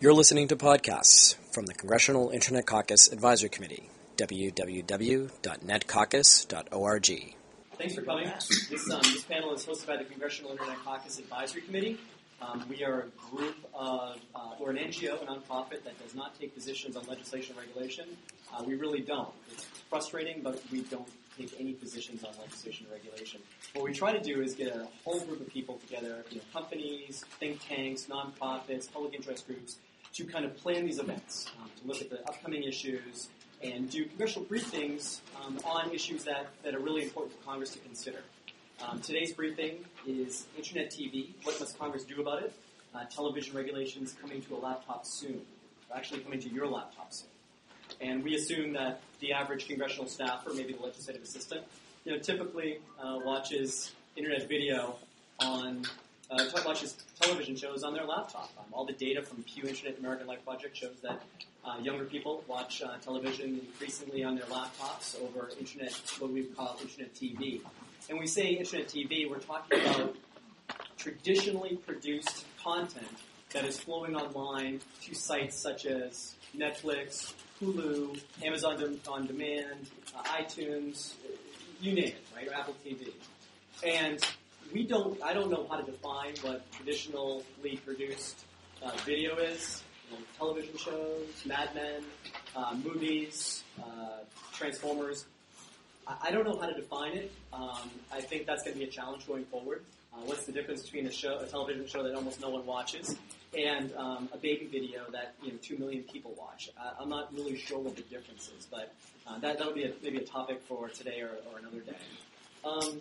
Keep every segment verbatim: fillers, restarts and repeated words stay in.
You're listening to podcasts from the Congressional Internet Caucus Advisory Committee, w w w dot net caucus dot org. Thanks for coming. This, um, this panel is hosted by the Congressional Internet Caucus Advisory Committee. Um, we are a group of, uh, we're an N G O, a nonprofit that does not take positions on legislation and regulation. Uh, we really don't. It's frustrating, but we don't take any positions on legislation and regulation. What we try to do is get a whole group of people together, you know, companies, think tanks, nonprofits, public interest groups, to kind of plan these events, um, to look at the upcoming issues and do congressional briefings um, on issues that, that are really important for Congress to consider. Um, today's briefing is Internet T V. What must Congress do about it? Uh, television regulations coming to a laptop soon. Actually coming to your laptop soon. And we assume that the average congressional staffer, maybe the legislative assistant, you know, typically uh, watches Internet video on, uh, watches television shows on their laptop. Um, all the data from Pew Internet American Life Project shows that uh, younger people watch uh, television increasingly on their laptops over Internet, what we call Internet T V. And when we say Internet T V, we're talking about traditionally produced content that is flowing online to sites such as Netflix, Hulu, Amazon On Demand, uh, iTunes, you name it, right, or Apple T V. And we don't, I don't know how to define what traditionally produced uh, video is. You know, television shows, Mad Men, uh, movies, uh, Transformers. I don't know how to define it. Um, I think that's going to be a challenge going forward. Uh, what's the difference between a show, a television show that almost no one watches, and um, a baby video that you know two million people watch? I, I'm not really sure what the difference is, but uh, that that'll be a, maybe a topic for today or, or another day. Um,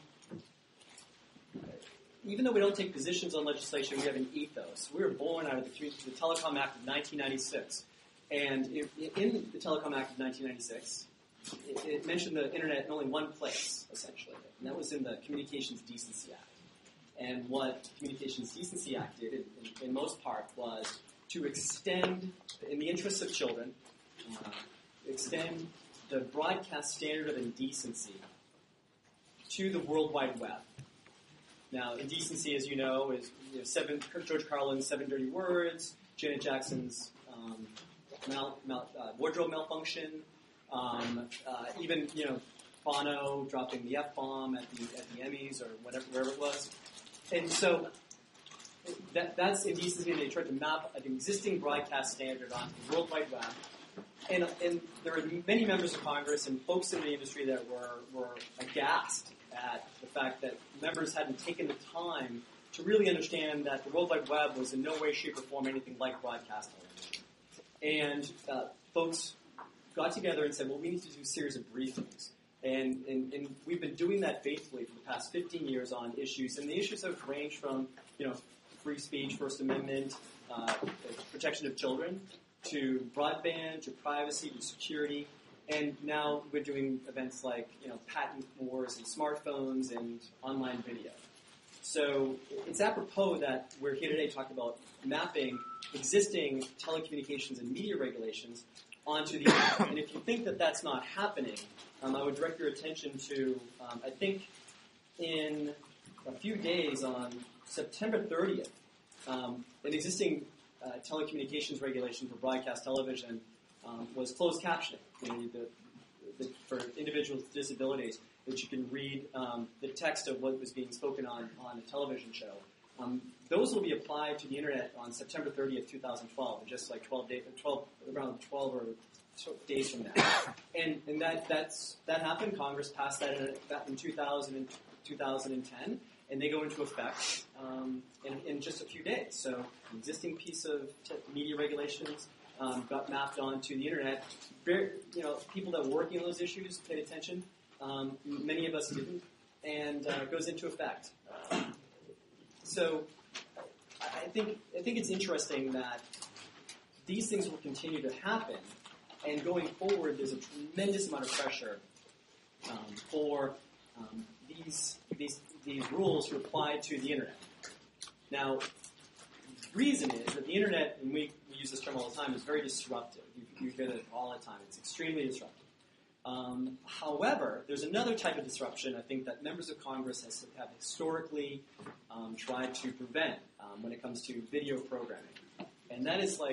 even though we don't take positions on legislation, we have an ethos. We were born out of the, the Telecom Act of nineteen ninety-six, and in, in the Telecom Act of nineteen ninety-six. It, it mentioned the internet in only one place, essentially, and that was in the Communications Decency Act. And what the Communications Decency Act did, in, in, in most part, was to extend, in the interests of children, uh, extend the broadcast standard of indecency to the World Wide Web. Now, indecency, as you know, is you know, seven, George Carlin's Seven Dirty Words, Janet Jackson's um, mal, mal, uh, wardrobe malfunction. Um, uh, even, you know, Bono dropping the F-bomb at the, at the Emmys or whatever, wherever it was. And so that, that's indecency. They tried to map an existing broadcast standard onto the World Wide Web. And, and there were many members of Congress and folks in the industry that were, were aghast at the fact that members hadn't taken the time to really understand that the World Wide Web was in no way, shape, or form anything like broadcast television. And uh, folks got together and said, well, we need to do a series of briefings. And, and, and we've been doing that faithfully for the past fifteen years on issues. And the issues have ranged from, you know, free speech, First Amendment, uh, protection of children, to broadband, to privacy, to security. And now we're doing events like, you know, patent wars and smartphones and online video. So it's apropos that we're here today talking about mapping existing telecommunications and media regulations onto the internet. And if you think that that's not happening, um, I would direct your attention to, um, I think in a few days on September thirtieth, um, an existing uh, telecommunications regulation for broadcast television um, was closed captioning, you know, the, the, for individuals with disabilities, that you can read um, the text of what was being spoken on, on a television show. Um, those will be applied to the internet on September thirtieth, twenty twelve, in just like twelve days, twelve around twelve or days from now. And and that that's that happened. Congress passed that in, that in two thousand, two thousand ten, and they go into effect um, in, in just a few days. So, an existing piece of t- media regulations um, got mapped onto the internet. Very, you know, people that were working on those issues paid attention. Um, many of us didn't, and uh, it goes into effect. Um, So, I think I think it's interesting that these things will continue to happen, and going forward, there's a tremendous amount of pressure um, for um, these these these rules to apply to the internet. Now, the reason is that the internet, and we, we use this term all the time, is very disruptive. You, you hear it all the time. It's extremely disruptive. Um, however, there's another type of disruption I think that members of Congress has, have historically um, tried to prevent um, when it comes to video programming. And that is like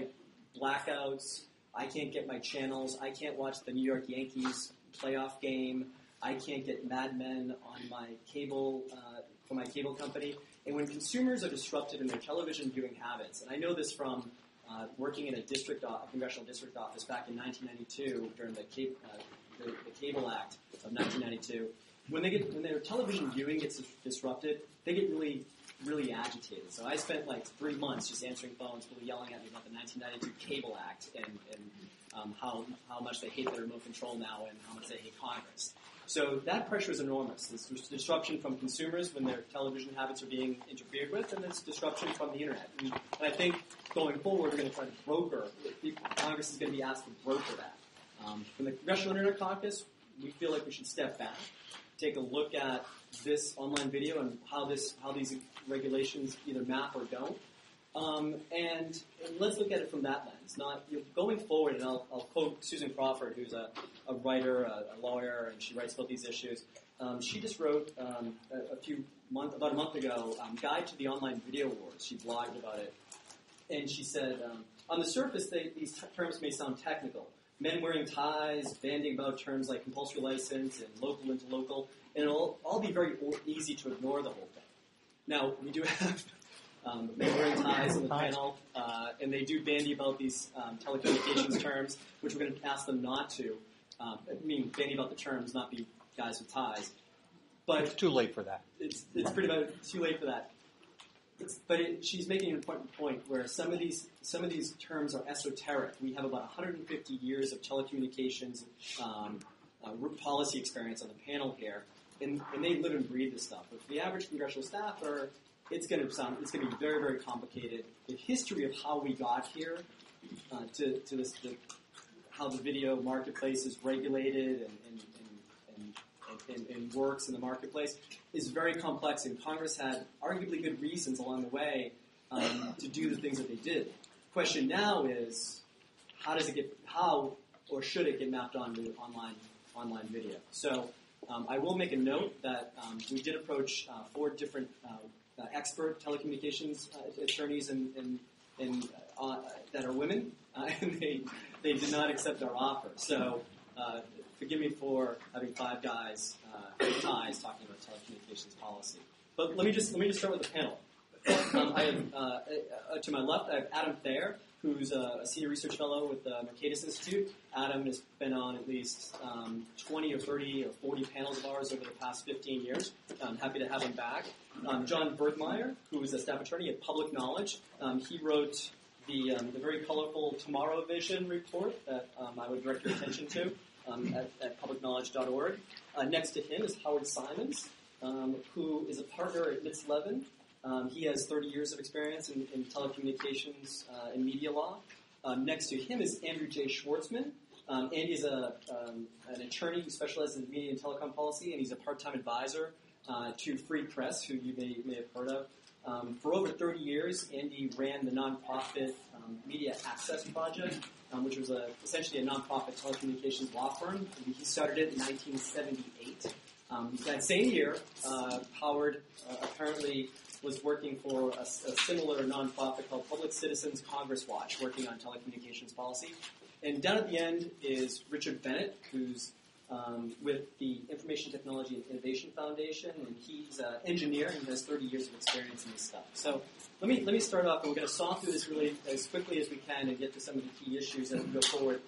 blackouts. I can't get my channels. I can't watch the New York Yankees playoff game. I can't get Mad Men on my cable uh, for my cable company. And when consumers are disrupted in their television viewing habits, and I know this from uh, working in a district, o- a congressional district office back in nineteen ninety-two during the, cable, uh, the, the Cable Act of nineteen ninety-two, when they get when their television viewing gets dis- disrupted, they get really, really agitated. So I spent like three months just answering phones, people yelling at me about the nineteen ninety-two Cable Act and, and um, how how much they hate the remote control now and how much they hate Congress. So that pressure is enormous. There's disruption from consumers when their television habits are being interfered with, and there's disruption from the internet. And, and I think going forward, we're going to try to broker. Congress is going to be asked to broker that. Um, from the Congressional Internet Caucus, we feel like we should step back, take a look at this online video and how this how these regulations either map or don't. Um, and, and let's look at it from that lens. Not you know, going forward, and I'll, I'll quote Susan Crawford, who's a, a writer, a, a lawyer, and she writes about these issues. Um, she just wrote um, a, a few month, about a month ago, um, Guide to the Online Video Wars. She blogged about it, and she said, um, on the surface, they, these t- terms may sound technical. Men wearing ties, bandying about terms like compulsory license and local into local, and it'll all be very easy to ignore the whole thing. Now, we do have um, men wearing ties in the panel, uh, and they do bandy about these um, telecommunications terms, which we're going to ask them not to. Um, I mean, bandy about the terms, not be guys with ties. But it's too late for that. It's it's pretty much too late for that. It's, but it, she's making an important point where some of these some of these terms are esoteric. We have about one hundred fifty years of telecommunications um, uh, policy experience on the panel here, and, and they live and breathe this stuff. But for the average congressional staffer, it's going to sound it's going to be very very complicated. The history of how we got here uh, to to this the, how the video marketplace is regulated and and, and, and, and and works in the marketplace is very complex, and Congress had arguably good reasons along the way um, to do the things that they did. The question now is, how does it get, how or should it get mapped onto online online video? So um, I will make a note that um, we did approach uh, four different uh, uh, expert telecommunications uh, attorneys and, and, and uh, that are women, uh, and they they did not accept our offer. So. Uh, Forgive me for having five guys uh, with ties talking about telecommunications policy. But let me just let me just start with the panel. Um, I have uh, uh, to my left I have Adam Thayer, who's a, a senior research fellow with the Mercatus Institute. Adam has been on at least um, twenty or thirty or forty panels of ours over the past fifteen years. I'm happy to have him back. Um, John Bergmeyer, who is a staff attorney at Public Knowledge. Um, he wrote the um, the very colorful Tomorrow Vision report that um, I would direct your attention to. Um, at, at public knowledge dot org. Uh, next to him is Howard Simons, um, who is a partner at Mitz Levin. Um, he has thirty years of experience in, in telecommunications uh, and media law. Um, next to him is Andrew J. Schwartzman. Um, Andy is a, um, an attorney who specializes in media and telecom policy, and he's a part-time advisor uh, to Free Press, who you may, may have heard of. Um, for over thirty years, Andy ran the nonprofit um, Media Access Project, um, which was a, essentially a nonprofit telecommunications law firm. He started it in nineteen seventy-eight. Um, that same year, uh, Howard uh, apparently was working for a, a similar nonprofit called Public Citizens Congress Watch, working on telecommunications policy. And down at the end is Richard Bennett, who's Um, with the Information Technology and Innovation Foundation, and he's an engineer and has thirty years of experience in this stuff. So let me let me start off, and we're going to saw through this really as quickly as we can and get to some of the key issues as we go forward.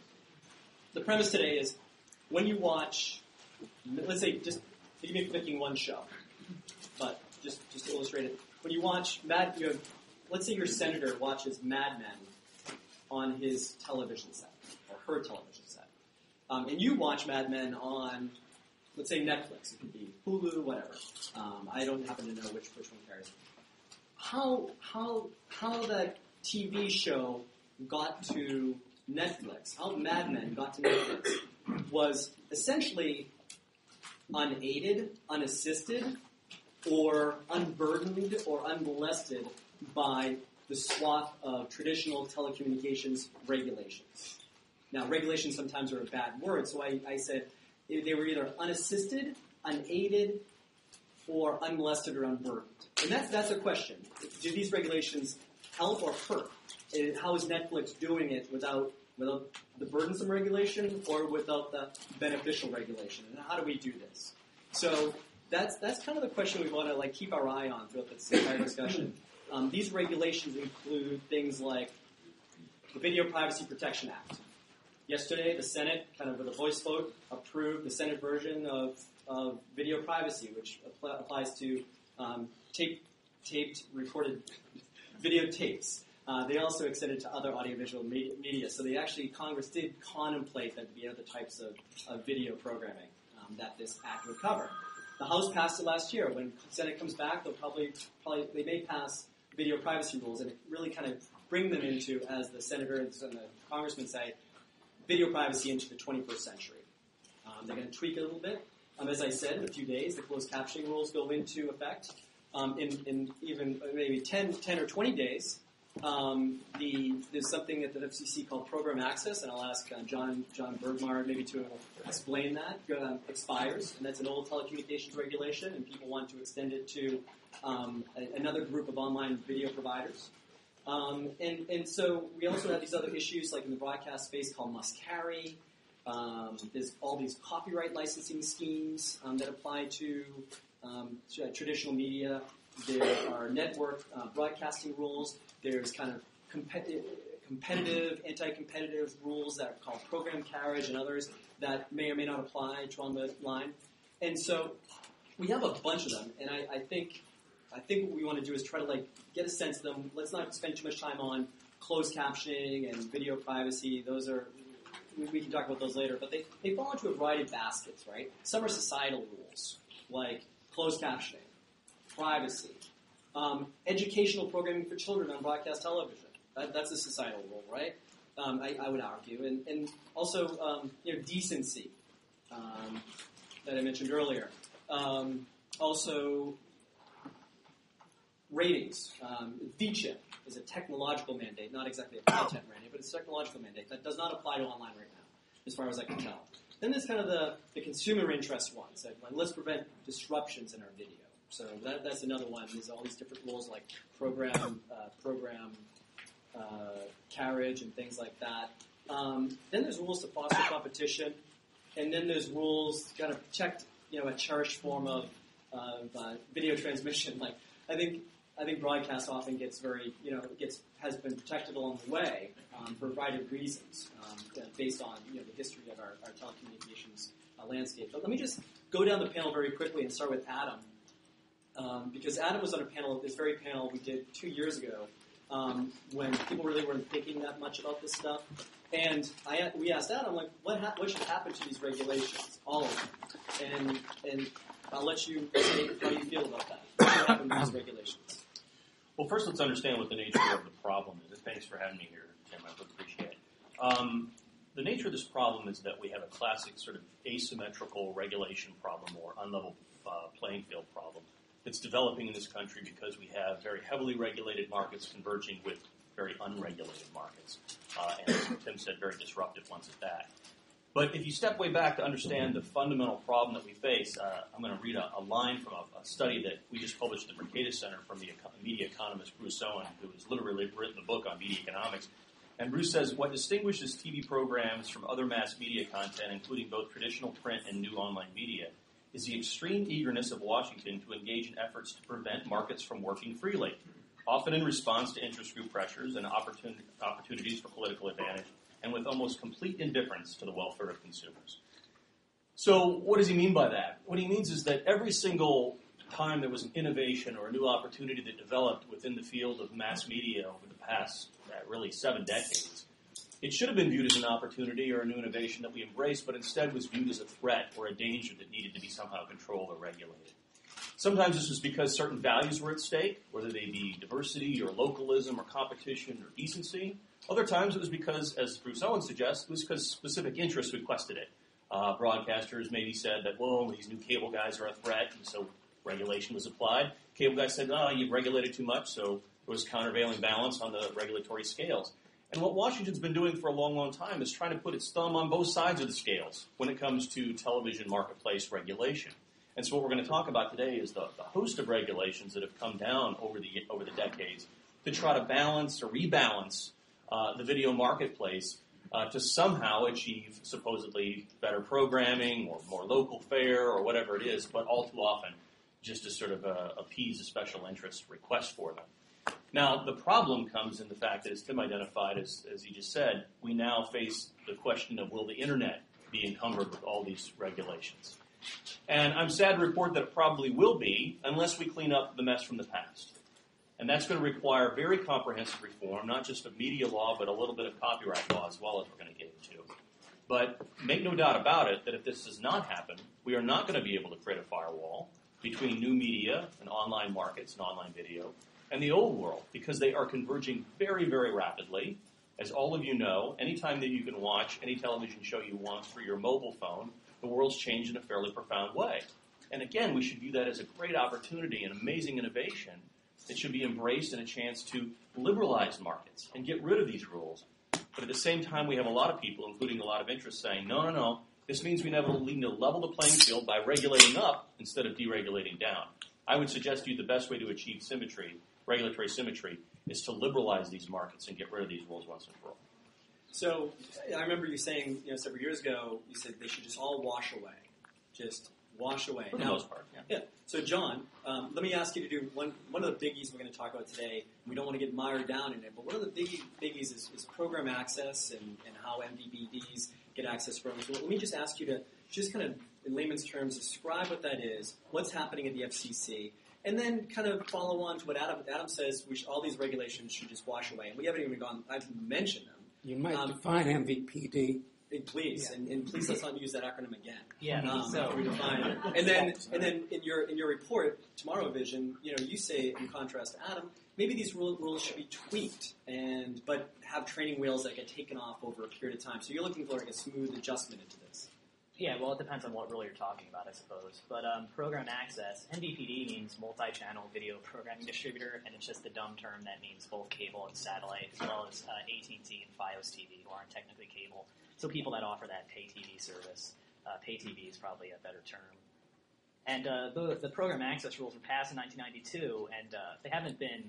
The premise today is when you watch, let's say, just forgive me for picking one show, but just just to illustrate it, when you watch Mad, you have, let's say your senator watches Mad Men on his television set or her television set. Um, and you watch Mad Men on, let's say, Netflix. It could be Hulu, whatever. Um, I don't happen to know which which one carries. How how how that T V show got to Netflix, how Mad Men got to Netflix, was essentially unaided, unassisted, or unburdened or unmolested by the swath of traditional telecommunications regulations. Now, regulations sometimes are a bad word, so I, I said they were either unassisted, unaided, or unmolested or unburdened. And that's that's a question. Do these regulations help or hurt and how is Netflix doing it without without the burdensome regulation or without the beneficial regulation? And how do we do this? So that's that's kind of the question we want to like keep our eye on throughout this entire discussion. Um, these regulations include things like the Video Privacy Protection Act. Yesterday, the Senate, kind of with a voice vote, approved the Senate version of, of video privacy, which apl- applies to um, tape, taped, recorded videotapes. Uh, they also extended to other audiovisual me- media. So they actually, Congress did contemplate that the other types of, of video programming um, that this act would cover. The House passed it last year. When the Senate comes back, they'll probably, probably they may pass video privacy rules and really kind of bring them into, as the senators and the congressmen say, video privacy into the twenty-first century. Um, they're going to tweak it a little bit. Um, as I said, in a few days, the closed captioning rules go into effect. Um, in, in even maybe ten, ten or twenty days, um, the, there's something at the F C C called Program Access, and I'll ask uh, John John Bergmar maybe to explain that, uh, expires, and that's an old telecommunications regulation, and people want to extend it to um, a, another group of online video providers. Um, and, and so we also have these other issues, like in the broadcast space, called must carry. Um, there's all these copyright licensing schemes um, that apply to um, traditional media. There are network uh, broadcasting rules. There's kind of competitive, competitive, anti-competitive rules that are called program carriage and others that may or may not apply to on the line. And so we have a bunch of them, and I, I think I think what we want to do is try to like get a sense of them. Let's not spend too much time on closed captioning and video privacy. Those are we, we can talk about those later, but they, they fall into a variety of baskets, right? Some are societal rules, like closed captioning, privacy, um, educational programming for children on broadcast television. That, that's a societal rule, right? Um, I, I would argue, and, and also um, you know decency um, that I mentioned earlier. Um, also. Ratings. Um, V CHIP is a technological mandate, not exactly a content mandate, but it's a technological mandate that does not apply to online right now, as far as I can tell. Then there's kind of the, the consumer interest ones, like let's prevent disruptions in our video. So that, that's another one. There's all these different rules like program, uh, program uh, carriage and things like that. Um, then there's rules to foster competition, and then there's rules to kind of protect, you know, a cherished form of, of uh, video transmission. Like I think. I think broadcast often gets very, you know, gets has been protected along the way um, for a variety of reasons, um, based on you know the history of our, our telecommunications uh, landscape. But let me just go down the panel very quickly and start with Adam, um, because Adam was on a panel, this very panel we did two years ago, um, when people really weren't thinking that much about this stuff. And I, we asked Adam, like, what ha- what should happen to these regulations, all of them? And and I'll let you say how you feel about that. What should happen to these regulations? Well, first let's understand what the nature of the problem is. Thanks for having me here, Tim. I really appreciate it. Um, the nature of this problem is that we have a classic sort of asymmetrical regulation problem or unlevel uh, playing field problem that's developing in this country because we have very heavily regulated markets converging with very unregulated markets. Uh, and as Tim said, very disruptive ones at that. But if you step way back to understand the fundamental problem that we face, uh, I'm going to read a, a line from a, a study that we just published at the Mercatus Center from the eco- media economist Bruce Owen, who has literally written the book on media economics. And Bruce says, what distinguishes T V programs from other mass media content, including both traditional print and new online media, is the extreme eagerness of Washington to engage in efforts to prevent markets from working freely, often in response to interest group pressures and opportun- opportunities for political advantage, and with almost complete indifference to the welfare of consumers. So what does he mean by that? What he means is that every single time there was an innovation or a new opportunity that developed within the field of mass media over the past uh, really seven decades, it should have been viewed as an opportunity or a new innovation that we embraced, but instead was viewed as a threat or a danger that needed to be somehow controlled or regulated. Sometimes this was because certain values were at stake, whether they be diversity or localism or competition or decency. Other times it was because, as Bruce Owen suggests, it was because specific interests requested it. Uh, broadcasters maybe said that, well, these new cable guys are a threat, and so regulation was applied. Cable guys said, oh, you've regulated too much, so there was countervailing balance on the regulatory scales. And what Washington's been doing for a long, long time is trying to put its thumb on both sides of the scales when it comes to television marketplace regulation. And so what we're going to talk about today is the, the host of regulations that have come down over the over the decades to try to balance or rebalance uh, the video marketplace uh, to somehow achieve supposedly better programming or more local fare or whatever it is, but all too often just to sort of uh, appease a special interest request for them. Now, the problem comes in the fact that, as Tim identified, as, as he just said, we now face the question of will the Internet be encumbered with all these regulations? And I'm sad to report that it probably will be unless we clean up the mess from the past. And that's going to require very comprehensive reform, not just of media law, but a little bit of copyright law as well, as we're going to get into. But make no doubt about it that if this does not happen, we are not going to be able to create a firewall between new media and online markets and online video and the old world, because they are converging very, very rapidly. As all of you know, anytime that you can watch any television show you want through your mobile phone, the world's changed in a fairly profound way. And again, we should view that as a great opportunity and amazing innovation that should be embraced and a chance to liberalize markets and get rid of these rules. But at the same time, we have a lot of people, including a lot of interests, saying, no, no, no, this means we never need to level the playing field by regulating up instead of deregulating down. I would suggest to you the best way to achieve symmetry, regulatory symmetry, is to liberalize these markets and get rid of these rules once and for all. So I remember you saying, you know, several years ago, you said they should just all wash away, just wash away. For the now, most part, yeah. yeah. So John, um, let me ask you to do one. One of the biggies we're going to talk about today. We don't want to get mired down in it, but one of the big biggies is, is program access and, and how M V P Ds get access to programs. So let me just ask you to just kind of, in layman's terms, describe what that is, what's happening at the F C C. And then kind of follow on to what Adam Adam says. We should, all these regulations should just wash away. And we haven't even gone. I've mentioned them. You might um, define M V P D. Please, yeah. and, and please let's not use that acronym again. Yeah. Um, so we define it. And then and then in your in your report, Tomorrow Vision, you know, you say in contrast to Adam, maybe these rule, rules should be tweaked and but have training wheels that get taken off over a period of time. So you're looking for like a smooth adjustment into this. Yeah, well, it depends on what rule you're talking about, I suppose. But um, program access, M V P D means multi-channel video programming distributor, and it's just the dumb term that means both cable and satellite, as well as uh, A T and T and Fios T V, who aren't technically cable. So people that offer that pay T V service. Uh, pay T V is probably a better term. And uh, the, the program access rules were passed in nineteen ninety-two, and uh, they haven't been...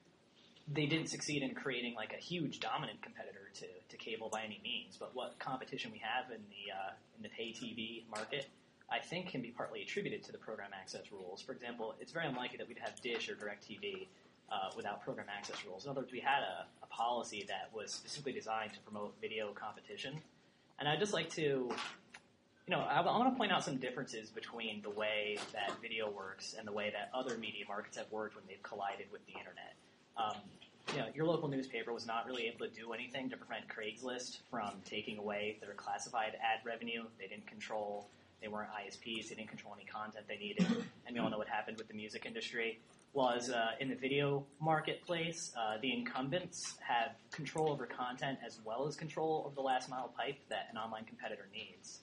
They didn't succeed in creating like a huge dominant competitor to, to cable by any means, but what competition we have in the uh, in the pay T V market, I think, can be partly attributed to the program access rules. For example, it's very unlikely that we'd have Dish or DirecTV uh, without program access rules. In other words, we had a, a policy that was specifically designed to promote video competition, and I'd just like to, you know, I, I want to point out some differences between the way that video works and the way that other media markets have worked when they've collided with the internet. Um, you know, your local newspaper was not really able to do anything to prevent Craigslist from taking away their classified ad revenue. They didn't control, they weren't I S Ps, they didn't control any content they needed. And we all know what happened with the music industry. Was uh, in the video marketplace, uh, the incumbents have control over content as well as control over the last mile pipe that an online competitor needs.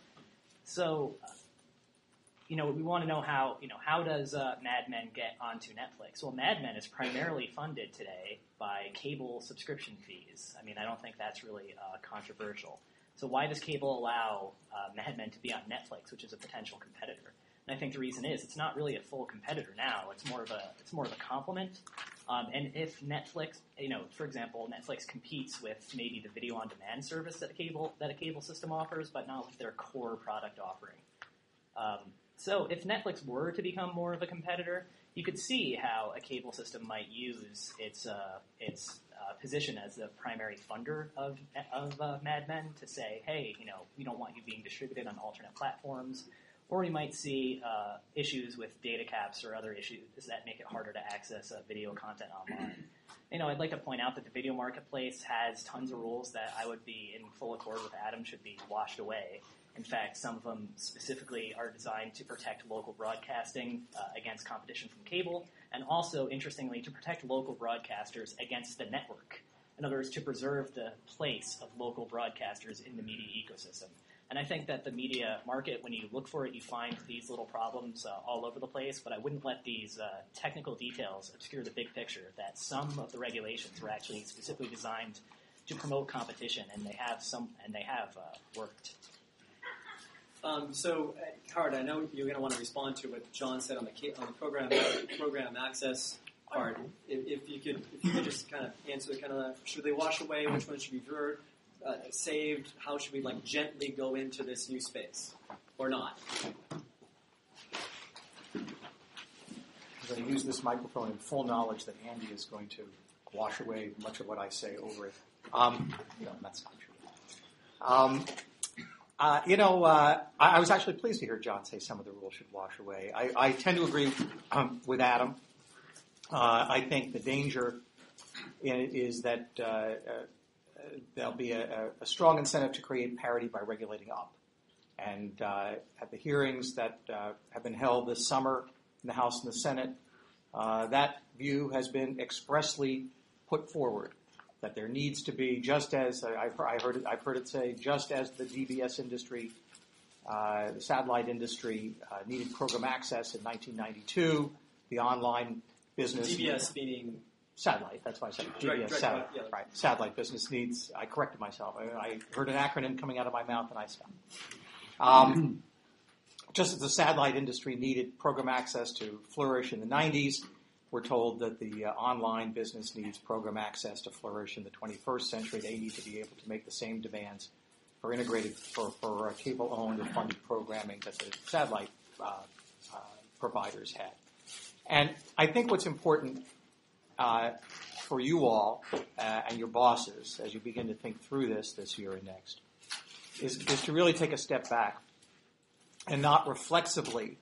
So, uh, you know, we want to know how, you know, how does uh, Mad Men get onto Netflix? Well, Mad Men is primarily funded today by cable subscription fees. I mean, I don't think that's really uh, controversial. So why does cable allow uh, Mad Men to be on Netflix, which is a potential competitor? And I think the reason is it's not really a full competitor now. It's more of a it's more of a complement. Um, and if Netflix, you know, for example, Netflix competes with maybe the video on demand service that a cable that a cable system offers, but not with their core product offering. Um, So if Netflix were to become more of a competitor, you could see how a cable system might use its uh, its uh, position as the primary funder of of uh, Mad Men to say, hey, you know, we don't want you being distributed on alternate platforms. Or you might see uh, issues with data caps or other issues that make it harder to access uh, video content online. You know, I'd like to point out that the video marketplace has tons of rules that I would be in full accord with Adam should be washed away. In fact, some of them specifically are designed to protect local broadcasting uh, against competition from cable, and also, interestingly, to protect local broadcasters against the network. In other words, to preserve the place of local broadcasters in the media ecosystem. And I think that the media market, when you look for it, you find these little problems uh, all over the place, but I wouldn't let these uh, technical details obscure the big picture, that some of the regulations were actually specifically designed to promote competition, and they have some, and they have uh, worked. Um, so, uh, Howard, I know you're going to want to respond to what John said on the on the program program access part. If, if you could, if you could just kind of answer, kind of, should they wash away? Which ones should be viewed, uh, saved? How should we like gently go into this new space, or not? I'm going to use this microphone in full knowledge that Andy is going to wash away much of what I say over it. Um, no, that's not true. Um, uh, you know, uh, I, I was actually pleased to hear John say some of the rules should wash away. I, I tend to agree um, with Adam. Uh, I think the danger in it is that uh, uh, there'll be a, a strong incentive to create parity by regulating up. And uh, at the hearings that uh, have been held this summer in the House and the Senate, uh, that view has been expressly put forward, that there needs to be, just as uh, I've, I heard it, I've heard it say, just as the D B S industry, uh, the satellite industry uh, needed program access in nineteen ninety-two, the online business. D B S meaning satellite. That's why I said D B S. Direct, satellite, yeah. Right. Satellite business needs. I corrected myself. I, I heard an acronym coming out of my mouth and I stopped. Um, just as the satellite industry needed program access to flourish in the nineties, we're told that the uh, online business needs program access to flourish in the twenty-first century. They need to be able to make the same demands for integrated, for, for uh, cable-owned and funded programming that the satellite uh, uh, providers had. And I think what's important uh, for you all uh, and your bosses as you begin to think through this this year and next is, is to really take a step back and not reflexively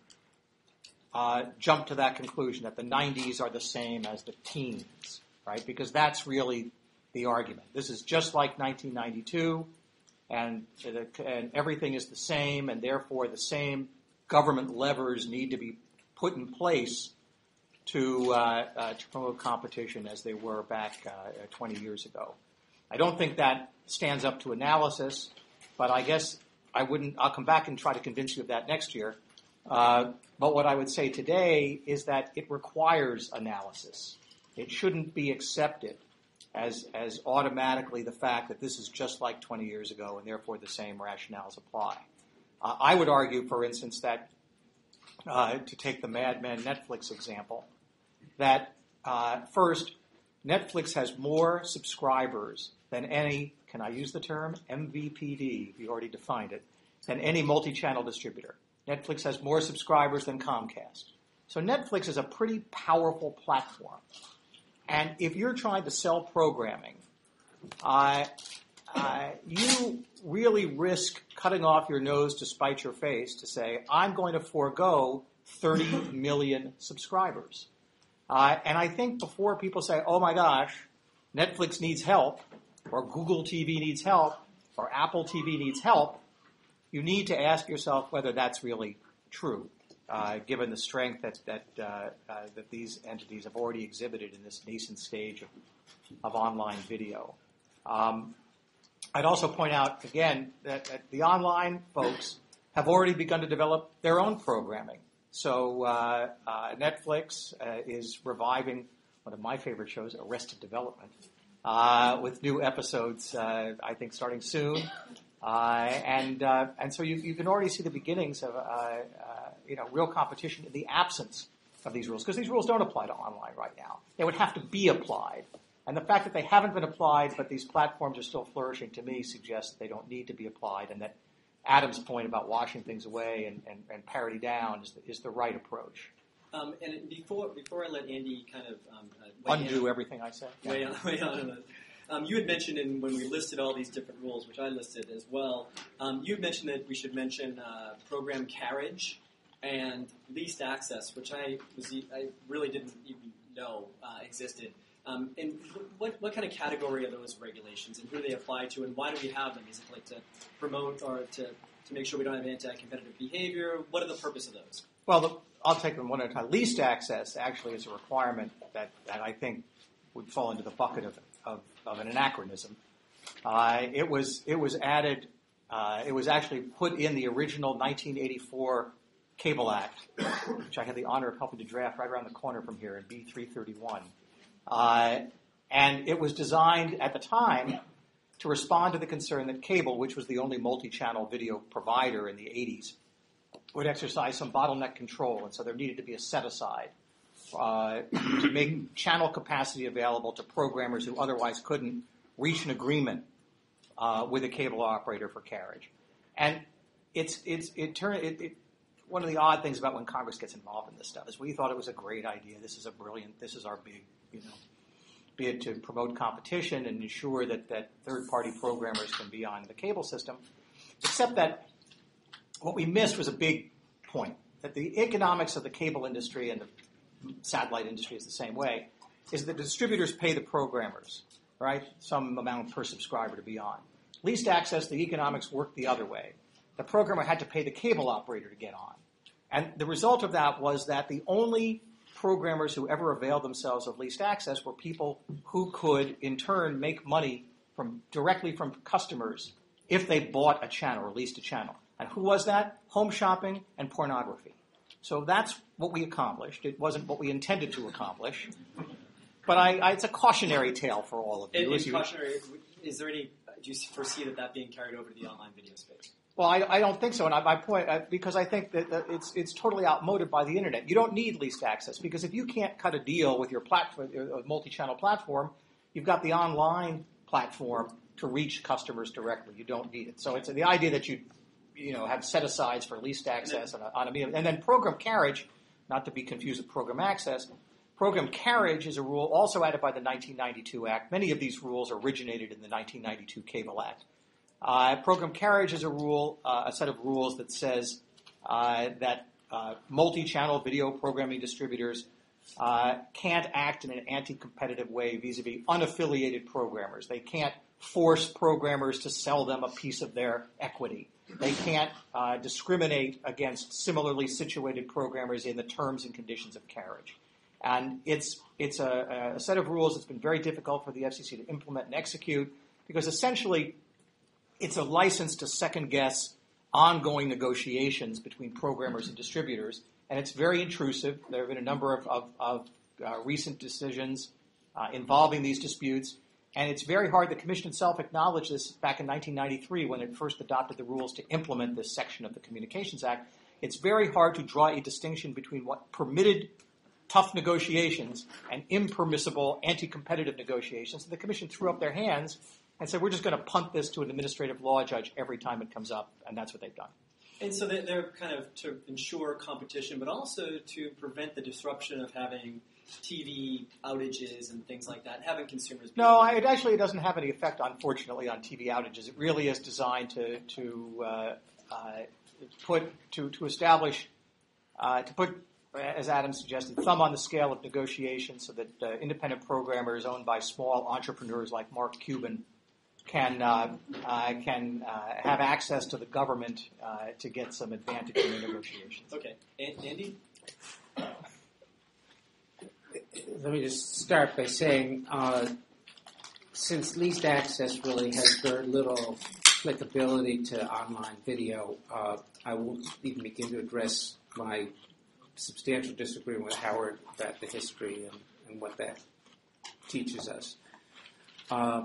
uh, jump to that conclusion that the nineties are the same as the teens, right? Because that's really the argument. This is just like nineteen ninety-two, and, and everything is the same, and therefore the same government levers need to be put in place to, uh, uh, to promote competition as they were back uh, twenty years ago. I don't think that stands up to analysis, but I guess I wouldn't. I'll come back and try to convince you of that next year. Uh, but what I would say today is that it requires analysis. It shouldn't be accepted as as automatically the fact that this is just like twenty years ago and therefore the same rationales apply. Uh, I would argue, for instance, that uh, to take the Mad Men Netflix example, that uh, first, Netflix has more subscribers than any, can I use the term, M V P D, you already defined it, than any multi-channel distributor. Netflix has more subscribers than Comcast. So Netflix is a pretty powerful platform. And if you're trying to sell programming, uh, uh, you really risk cutting off your nose to spite your face to say, I'm going to forego thirty million subscribers. Uh, and I think before people say, oh my gosh, Netflix needs help, or Google T V needs help, or Apple T V needs help, you need to ask yourself whether that's really true, uh, given the strength that that, uh, uh, that these entities have already exhibited in this nascent stage of, of online video. Um, I'd also point out, again, that, that the online folks have already begun to develop their own programming. So uh, uh, Netflix uh, is reviving one of my favorite shows, Arrested Development, uh, with new episodes, uh, I think, starting soon. Uh, and uh, and so you, you can already see the beginnings of uh, uh, you know real competition in the absence of these rules, because these rules don't apply to online right now. They would have to be applied. And the fact that they haven't been applied, but these platforms are still flourishing, to me suggests that they don't need to be applied, and that Adam's point about washing things away and, and, and parity down is the, is the right approach. Um, and before before I let Andy kind of um, uh, undo in, everything I said, weigh on, weigh on it. Um, you had mentioned in, when we listed all these different rules, which I listed as well, um, you had mentioned that we should mention uh, program carriage and least access, which I was I really didn't even know uh, existed. Um, and what what kind of category are those regulations, and who do they apply to, and why do we have them? Is it like to promote or to, to make sure we don't have anti-competitive behavior? What are the purpose of those? Well, the, I'll take them one at a time. Least access actually is a requirement that, that I think would fall into the bucket of Of, of an anachronism. Uh, it was it was added. Uh, it was actually put in the original nineteen eighty-four Cable Act, which I had the honor of helping to draft right around the corner from here in B three thirty-one. Uh, and it was designed at the time to respond to the concern that cable, which was the only multi-channel video provider in the eighties, would exercise some bottleneck control, and so there needed to be a set-aside uh, to make channel capacity available to programmers who otherwise couldn't reach an agreement uh, with a cable operator for carriage. And it's it's it turned it, it one of the odd things about when Congress gets involved in this stuff is we thought it was a great idea. This is a brilliant. This is our big, you know, bid to promote competition and ensure that that third-party programmers can be on the cable system. Except that what we missed was a big point, that the economics of the cable industry and the satellite industry is the same way, is that the distributors pay the programmers, right? Some amount per subscriber to be on. Least access, the economics worked the other way. The programmer had to pay the cable operator to get on. And the result of that was that the only programmers who ever availed themselves of least access were people who could, in turn, make money from directly from customers if they bought a channel or leased a channel. And who was that? Home shopping and pornography. So that's what we accomplished. It wasn't what we intended to accomplish. But I, I, it's a cautionary tale for all of you. And, and you cautionary, is there any, do you foresee that that being carried over to the online video space? Well, I, I don't think so, and I, my point uh, because I think that, that it's it's totally outmoded by the internet. You don't need least access because if you can't cut a deal with your platform, a multi-channel platform, you've got the online platform to reach customers directly. You don't need it. So it's the idea that you you know have set asides for least access on a, on a medium, and then program carriage, not to be confused with program access. Program carriage is a rule also added by the nineteen ninety-two Act. Many of these rules originated in the nineteen ninety-two Cable Act. Uh, program carriage is a rule, uh, a set of rules that says uh, that uh, multi-channel video programming distributors uh, can't act in an anti-competitive way vis-a-vis unaffiliated programmers. They can't force programmers to sell them a piece of their equity. They can't uh, discriminate against similarly situated programmers in the terms and conditions of carriage. And it's it's a, a set of rules that's been very difficult for the F C C to implement and execute because essentially it's a license to second-guess ongoing negotiations between programmers and distributors, and it's very intrusive. There have been a number of, of, of uh, recent decisions uh, involving these disputes, and it's very hard. The Commission itself acknowledged this back in nineteen ninety-three when it first adopted the rules to implement this section of the Communications Act. It's very hard to draw a distinction between what permitted tough negotiations and impermissible anti-competitive negotiations. And the Commission threw up their hands and said, we're just going to punt this to an administrative law judge every time it comes up, and that's what they've done. And so they're kind of to ensure competition, but also to prevent the disruption of having T V outages and things like that, having consumers... No, it actually doesn't have any effect, unfortunately, on T V outages. It really is designed to to uh, uh, put to to establish uh, to put, as Adam suggested, thumb on the scale of negotiation, so that uh, independent programmers owned by small entrepreneurs like Mark Cuban can uh, uh, can uh, have access to the government uh, to get some advantage in the negotiations. Okay. A- Andy? Let me just start by saying, uh, since least access really has very little applicability to online video, uh, I won't even begin to address my substantial disagreement with Howard about the history and, and what that teaches us. Uh,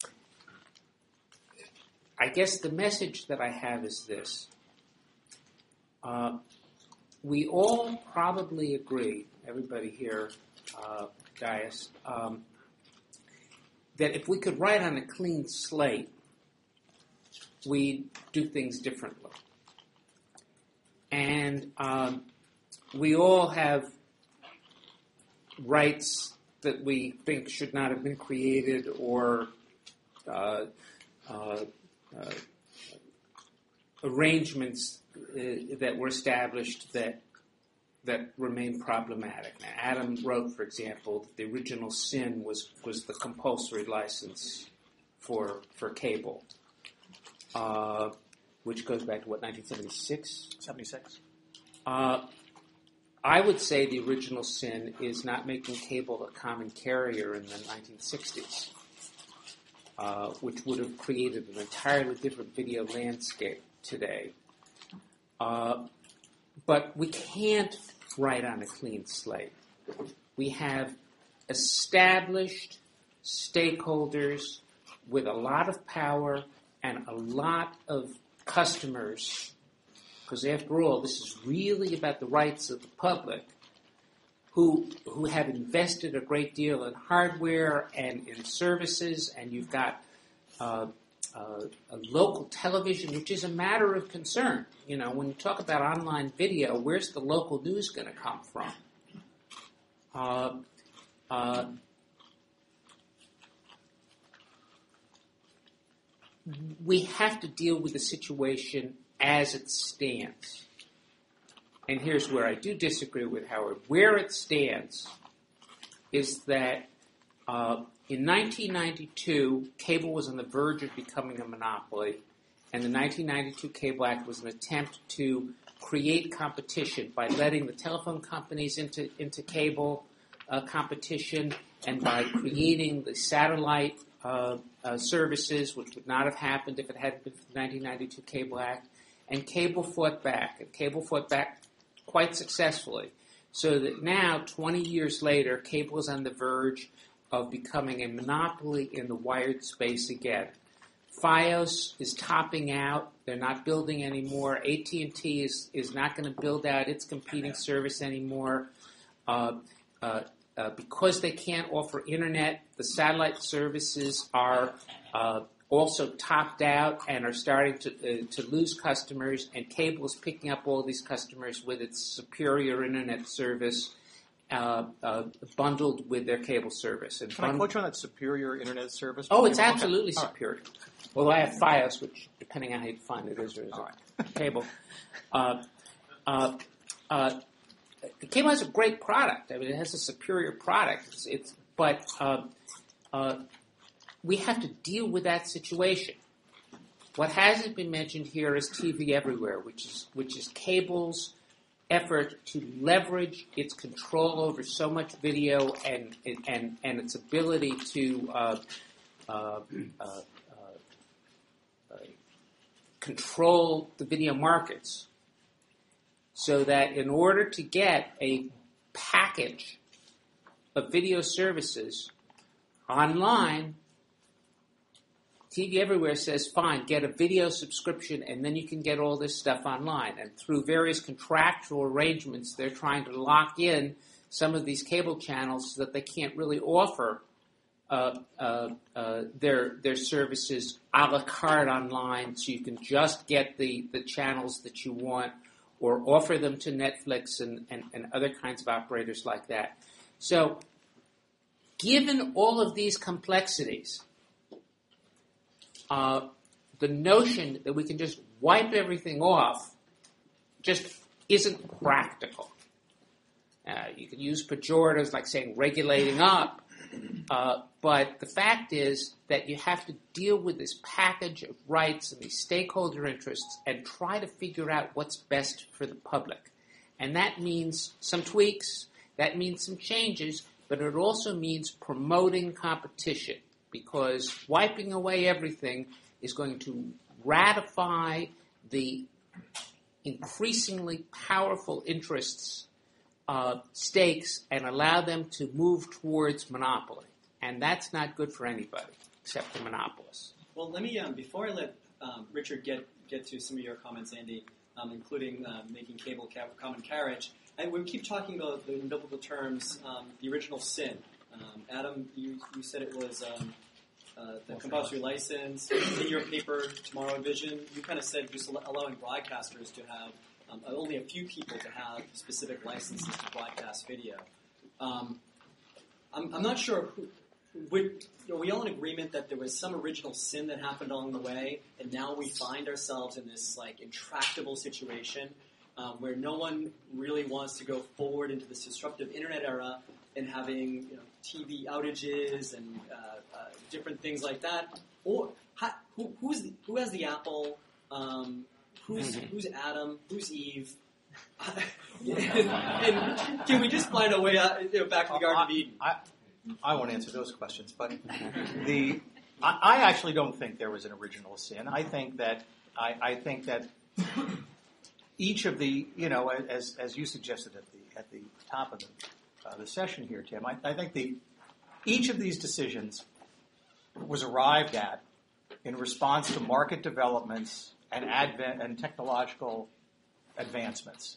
I guess the message that I have is this. Uh, we all probably agree, everybody here, uh, Gaius, um, that if we could write on a clean slate, we'd do things differently. And um, we all have rights that we think should not have been created or uh, uh, Uh, arrangements uh, that were established that that remain problematic. Now, Adam wrote, for example, that the original sin was, was the compulsory license for for cable, uh, which goes back to what, nineteen seventy-six? seventy-six. Uh, I would say the original sin is not making cable a common carrier in the nineteen sixties. Uh, which would have created an entirely different video landscape today. Uh, but we can't write on a clean slate. We have established stakeholders with a lot of power and a lot of customers, because after all, this is really about the rights of the public, who who have invested a great deal in hardware and in services, and you've got uh, uh, a local television, which is a matter of concern. You know, when you talk about online video, where's the local news going to come from? Uh, uh, we have to deal with the situation as it stands. And here's where I do disagree with Howard. Where it stands is that uh, in nineteen ninety-two, cable was on the verge of becoming a monopoly, and the nineteen ninety-two Cable Act was an attempt to create competition by letting the telephone companies into, into cable uh, competition, and by creating the satellite uh, uh, services, which would not have happened if it hadn't been for the nineteen ninety-two Cable Act. And cable fought back, and cable fought back quite successfully, so that now, twenty years later, cable is on the verge of becoming a monopoly in the wired space again. Fios is topping out. They're not building anymore. A T and T is, is not going to build out its competing service anymore. Uh, uh, uh, because they can't offer internet, the satellite services are uh, also topped out and are starting to uh, to lose customers, and cable is picking up all these customers with its superior internet service uh, uh, bundled with their cable service. And Can I quote you on that superior internet service? Oh, it's Okay. absolutely All right. superior. Well, I have Fios, which, depending on how you define it, is or isn't All right. cable. Uh, uh, uh, cable has a great product. I mean, it has a superior product. It's, it's but uh, uh, we have to deal with that situation. What hasn't been mentioned here is T V Everywhere, which is which is cable's effort to leverage its control over so much video and and and its ability to uh, uh, uh, uh, uh, control the video markets, so that in order to get a package of video services online, T V Everywhere says, fine, get a video subscription, and then you can get all this stuff online. And through various contractual arrangements, they're trying to lock in some of these cable channels so that they can't really offer uh, uh, uh, their their services a la carte online, so you can just get the, the channels that you want, or offer them to Netflix and, and, and other kinds of operators like that. So, given all of these complexities, Uh, the notion that we can just wipe everything off just isn't practical. Uh, you can use pejoratives like saying regulating up, uh, but the fact is that you have to deal with this package of rights and these stakeholder interests and try to figure out what's best for the public. And that means some tweaks, that means some changes, but it also means promoting competition, because wiping away everything is going to ratify the increasingly powerful interests, uh, stakes, and allow them to move towards monopoly. And that's not good for anybody, except the monopolists. Well, let me, um, before I let um, Richard get, get to some of your comments, Andy, um, including uh, making cable ca- common carriage, and we keep talking about the in biblical terms, um, the original sin. Um, Adam, you, you said it was um, uh, the compulsory license. In your paper, Tomorrow Vision, you kind of said just allowing broadcasters to have, um, only a few people to have specific licenses to broadcast video. Um, I'm, I'm not sure, who, would, are we all in agreement that there was some original sin that happened along the way, and now we find ourselves in this like intractable situation um, where no one really wants to go forward into this disruptive internet era, and having, you know, T V outages and uh, uh, different things like that, or how, who, who's the, who has the apple? Um, who's who's Adam? Who's Eve? and, and can we just find a way out, you know, back to the Garden of Eden? I, I won't answer those questions, but the I, I actually don't think there was an original sin. I think that I, I think that each of the, you know, as as you suggested at the at the top of the Uh, the session here, Tim, I, I think the each of these decisions was arrived at in response to market developments and advent and technological advancements.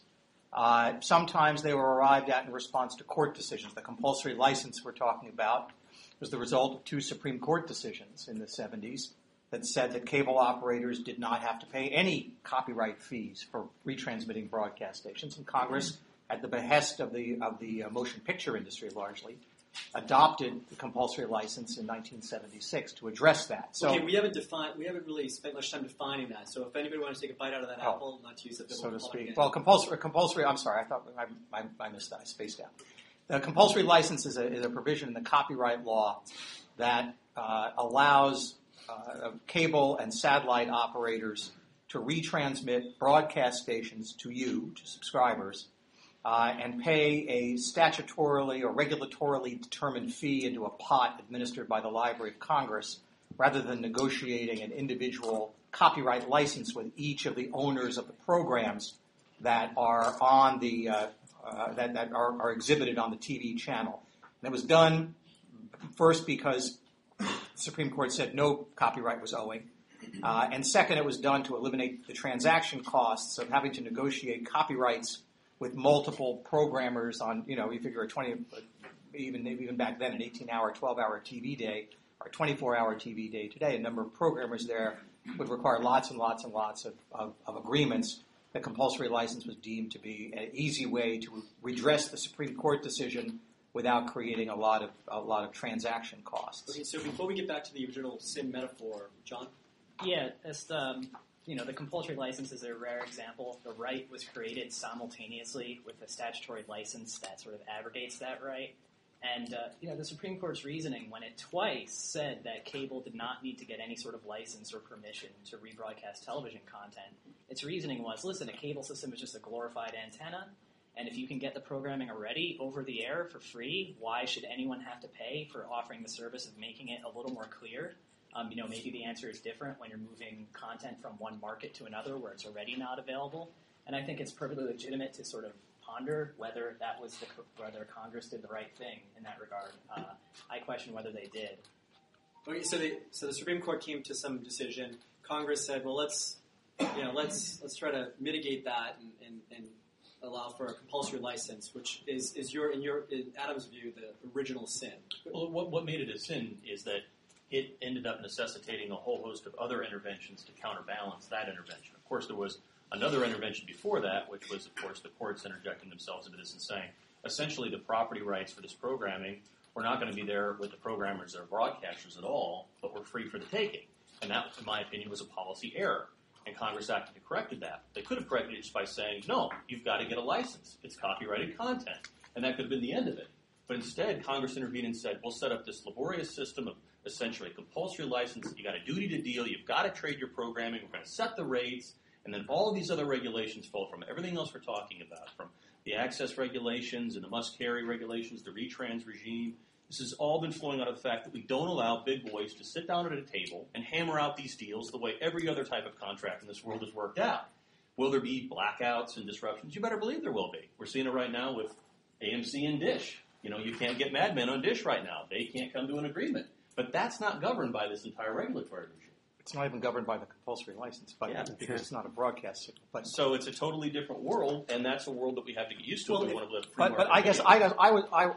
Uh, sometimes they were arrived at in response to court decisions. The compulsory license we're talking about was the result of two Supreme Court decisions in the seventies that said that cable operators did not have to pay any copyright fees for retransmitting broadcast stations. And Congress, at the behest of the of the uh, motion picture industry largely, adopted the compulsory license in nineteen seventy-six to address that. So, okay, we haven't defined, we haven't really spent much time defining that. So if anybody wants to take a bite out of that Oh, apple, not to use the so to speak. again. Well, compulsory, compulsory. I'm sorry, I thought I, I, I missed that. I spaced out. The compulsory license is a, is a provision in the copyright law that uh, allows uh, cable and satellite operators to retransmit broadcast stations to you, to subscribers, uh, and pay a statutorily or regulatorily determined fee into a pot administered by the Library of Congress, rather than negotiating an individual copyright license with each of the owners of the programs that are on the uh, uh, that, that are, are exhibited on the T V channel. And it was done first because the Supreme Court said no copyright was owing, uh, and second, it was done to eliminate the transaction costs of having to negotiate copyrights with multiple programmers on, you know, you figure a twenty, even even back then, an eighteen-hour, twelve-hour T V day or a twenty-four hour T V day today, a number of programmers there would require lots and lots and lots of, of, of agreements. The compulsory license was deemed to be an easy way to redress the Supreme Court decision without creating a lot of a lot of transaction costs. Okay, so before we get back to the original sin metaphor, John? Yeah, just, um, you know, the compulsory license is a rare example. The right was created simultaneously with a statutory license that sort of abrogates that right. And, uh, you know, the Supreme Court's reasoning when it twice said that cable did not need to get any sort of license or permission to rebroadcast television content, its reasoning was, listen, a cable system is just a glorified antenna, and if you can get the programming already over the air for free, why should anyone have to pay for offering the service of making it a little more clear? Um, you know, maybe the answer is different when you're moving content from one market to another where it's already not available. And I think it's perfectly legitimate to sort of ponder whether that was the, whether Congress did the right thing in that regard. Uh, I question whether they did. Okay, so the so the Supreme Court came to some decision. Congress said, well, let's you know let's let's try to mitigate that and, and, and allow for a compulsory license, which is, is your in your in Adam's view the original sin. Well, what, what made it a sin is that it ended up necessitating a whole host of other interventions to counterbalance that intervention. Of course, there was another intervention before that, which was, of course, the courts interjecting themselves into this and saying, essentially, the property rights for this programming were not going to be there with the programmers or broadcasters at all, but were free for the taking. And that, in my opinion, was a policy error. And Congress acted and corrected that. They could have corrected it just by saying, no, you've got to get a license. It's copyrighted content. And that could have been the end of it. But instead, Congress intervened and said, we'll set up this laborious system of essentially a compulsory license. You've got a duty to deal. You've got to trade your programming. We're going to set the rates. And then all of these other regulations fall from it. Everything else we're talking about, from the access regulations and the must-carry regulations, the retrans regime, this has all been flowing out of the fact that we don't allow big boys to sit down at a table and hammer out these deals the way every other type of contract in this world has worked out. Will there be blackouts and disruptions? You better believe there will be. We're seeing it right now with A M C and Dish. You know, you can't get Mad Men on Dish right now. They can't come to an agreement. But that's not governed by this entire regulatory regime. It's not even governed by the compulsory license, but Yeah. because it's not a broadcast signal. But So it's a totally different world, and that's a world that we have to get used to if we want to live. But, but I guess I, guess I would I, I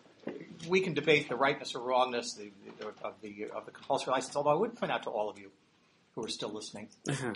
we can debate the rightness or wrongness the, the, of the of the compulsory license. Although I would point out to all of you who are still listening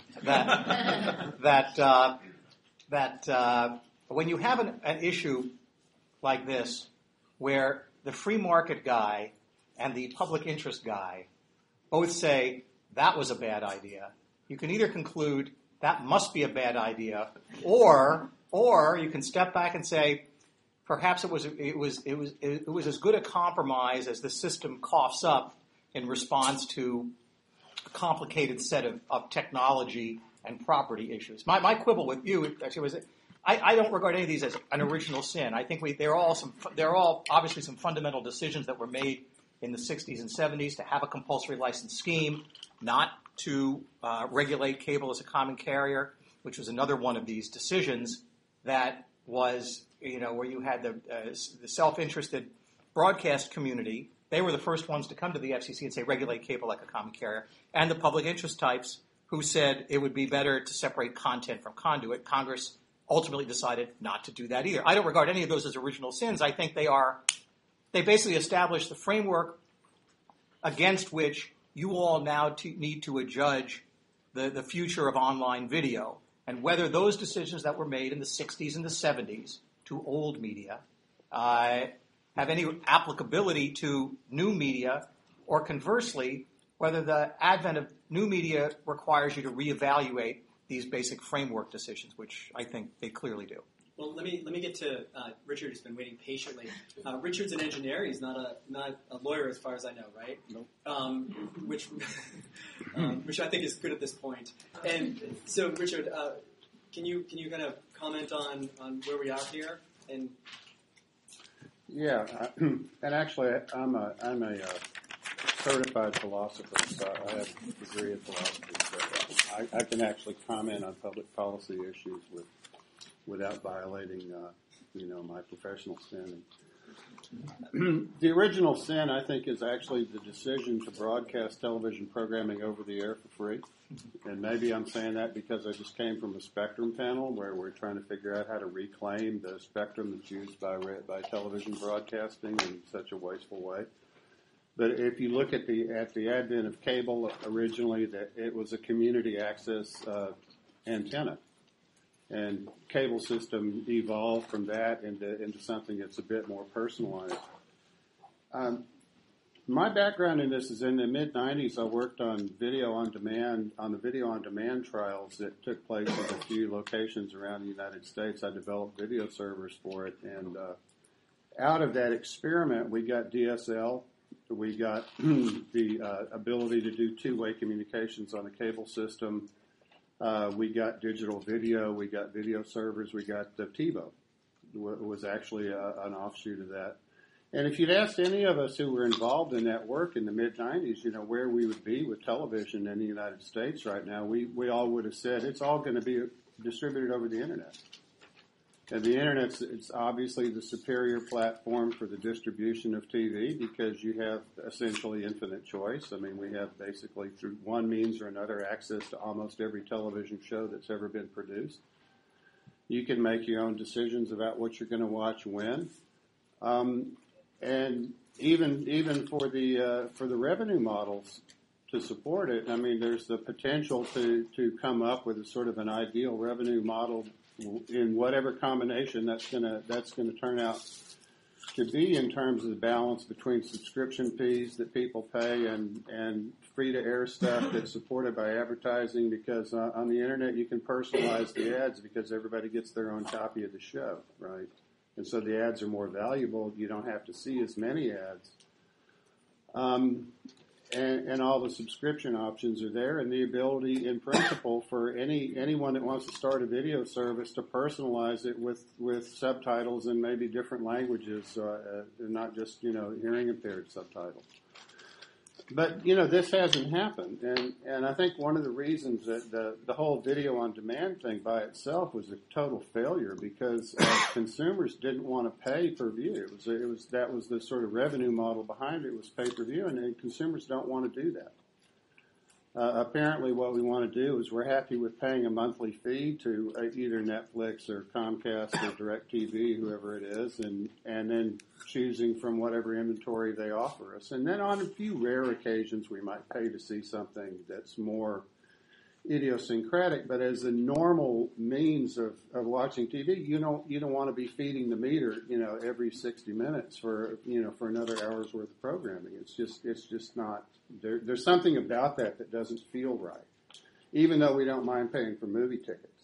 that that uh, that uh, when you have an, an issue like this, where the free market guy and the public interest guy both say that was a bad idea, you can either conclude that must be a bad idea, or or you can step back and say, perhaps it was it was it was it was as good a compromise as the system coughs up in response to a complicated set of, of technology and property issues. My my quibble with you actually was, I, I don't regard any of these as an original sin. I think we they're all some they're all obviously some fundamental decisions that were made in the sixties and seventies to have a compulsory license scheme, not to uh, regulate cable as a common carrier, which was another one of these decisions that was, you know, where you had the, uh, the self-interested broadcast community. They were the first ones to come to the F C C and say regulate cable like a common carrier, and the public interest types who said it would be better to separate content from conduit. Congress ultimately decided not to do that either. I don't regard any of those as original sins. I think they are, they basically establish the framework against which you all now to, need to adjudge the, the future of online video and whether those decisions that were made in the sixties and the seventies to old media uh, have any applicability to new media, or conversely, whether the advent of new media requires you to reevaluate these basic framework decisions, which I think they clearly do. Well, let me let me get to uh, Richard, who's been waiting patiently. Uh, Richard's an engineer; he's not a not a lawyer, as far as I know, right? Nope. Um, which um, which I think is good at this point. And so, Richard, uh, can you can you kind of comment on, on where we are here? And Yeah, I, and actually, I'm a I'm a uh, certified philosopher, so I have a degree in philosophy. So I, I can actually comment on public policy issues with. without violating, uh, you know, my professional standing. The original sin, I think, is actually the decision to broadcast television programming over the air for free. And maybe I'm saying that because I just came from a spectrum panel where we're trying to figure out how to reclaim the spectrum that's used by by television broadcasting in such a wasteful way. But if you look at the at the advent of cable, originally that it was a community access uh, antenna. And cable system evolved from that into, into something that's a bit more personalized. Um, my background in this is in the mid nineties. I worked on video on demand, on the video on demand trials that took place in a few locations around the United States. I developed video servers for it, and uh, out of that experiment, we got D S L. We got the uh, ability to do two-way communications on a cable system. Uh, we got digital video, we got video servers, we got uh, TiVo. It was actually a, an offshoot of that. And if you'd asked any of us who were involved in that work in the mid nineties, you know, where we would be with television in the United States right now, we, we all would have said it's all going to be distributed over the Internet. And the Internet's it's obviously the superior platform for the distribution of T V because you have essentially infinite choice. I mean, we have basically through one means or another access to almost every television show that's ever been produced. You can make your own decisions about what you're going to watch when. Um, and even even for the uh, for the revenue models to support it, I mean, there's the potential to, to come up with a sort of an ideal revenue model in whatever combination that's gonna that's gonna turn out to be in terms of the balance between subscription fees that people pay and and free to air stuff that's supported by advertising. Because uh, on the internet you can personalize the ads because everybody gets their own copy of the show, right? And so the ads are more valuable. You don't have to see as many ads. Um, And, and all the subscription options are there, and the ability, in principle, for any anyone that wants to start a video service to personalize it with, with subtitles in maybe different languages, uh, uh, and not just you know hearing impaired subtitles. But you know this hasn't happened, and, and I think one of the reasons that the the whole video on demand thing by itself was a total failure because uh, consumers didn't want to pay per view. It was it was that was the sort of revenue model behind it was pay per view, and, and consumers don't want to do that. Uh, apparently, what we want to do is we're happy with paying a monthly fee to uh, either Netflix or Comcast or DirecTV, whoever it is, and and then choosing from whatever inventory they offer us. And then on a few rare occasions, we might pay to see something that's more idiosyncratic. But as a normal means of, of watching T V, you don't you don't want to be feeding the meter, you know, every sixty minutes for you know for another hour's worth of programming. It's just it's just not. There, there's something about that that doesn't feel right, even though we don't mind paying for movie tickets.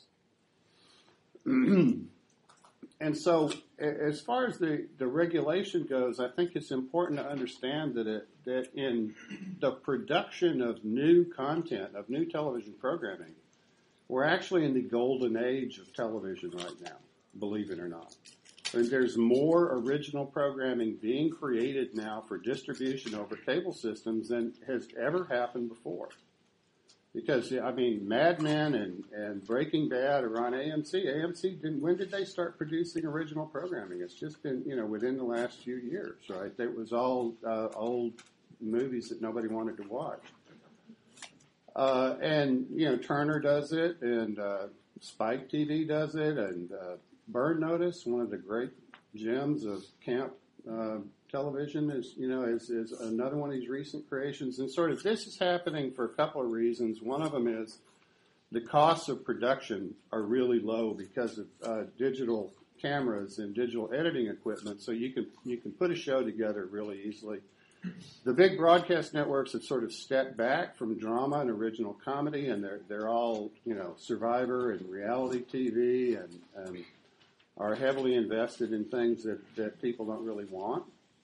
And so, as far as the, the regulation goes, I think it's important to understand that it, that in the production of new content, of new television programming, we're actually in the golden age of television right now, believe it or not. And there's more original programming being created now for distribution over cable systems than has ever happened before. Because, I mean, Mad Men and, and Breaking Bad are on A M C. A M C, didn't, when did they start producing original programming? It's just been, you know, within the last few years, right? It was all uh, old movies that nobody wanted to watch. Uh, and, you know, Turner does it, and uh, Spike T V does it, and uh, Burn Notice, one of the great gems of camp uh, television, is you know is, is another one of these recent creations. And sort of this is happening for a couple of reasons. One of them is the costs of production are really low because of uh, digital cameras and digital editing equipment. So you can you can put a show together really easily. The big broadcast networks have sort of stepped back from drama and original comedy, and they're they're all you know Survivor and reality T V, and, and are heavily invested in things that, that people don't really want.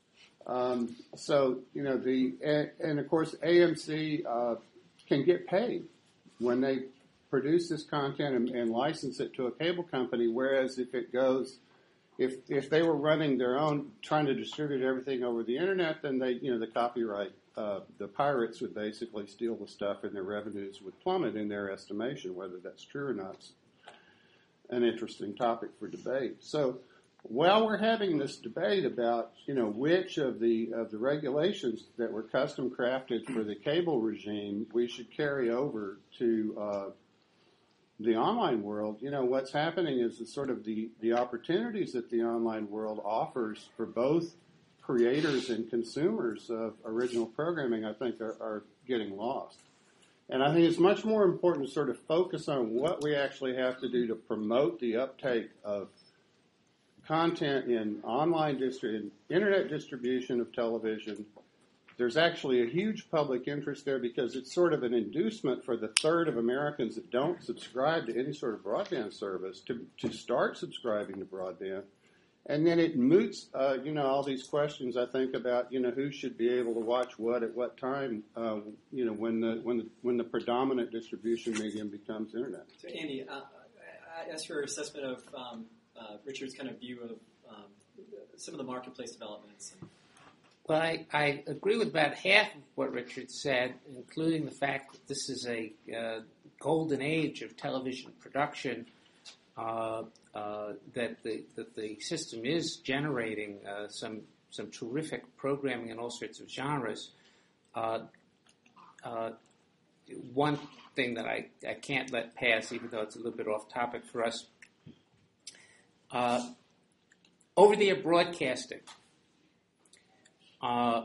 Um, so you know the and, and of course A M C uh, can get paid when they produce this content and, and license it to a cable company, whereas if it goes If if they were running their own, trying to distribute everything over the internet, then they, you know, the copyright, uh, the pirates would basically steal the stuff, and their revenues would plummet in their estimation. Whether that's true or not is an interesting topic for debate. So, while we're having this debate about, you know, which of the of the regulations that were custom crafted for the cable regime we should carry over to uh, the online world, you know, what's happening is the sort of the, the opportunities that the online world offers for both creators and consumers of original programming, I think, are, are getting lost. And I think it's much more important to sort of focus on what we actually have to do to promote the uptake of content in online distri- in internet distribution of television. There's actually a huge public interest there because it's sort of an inducement for the third of Americans that don't subscribe to any sort of broadband service to, to start subscribing to broadband. And then it moots, uh, you know, all these questions, I think, about, you know, who should be able to watch what at what time, uh, you know, when the when the, when the predominant distribution medium becomes internet. So, Andy, uh, I asked for your assessment of um, uh, Richard's kind of view of um, some of the marketplace developments. Well, I, I agree with about half of what Richard said, including the fact that this is a uh, golden age of television production, uh, uh, that the that the system is generating uh, some some terrific programming in all sorts of genres. Uh, uh, one thing that I, I can't let pass, even though it's a little bit off topic for us, uh, over-the-air broadcasting Uh,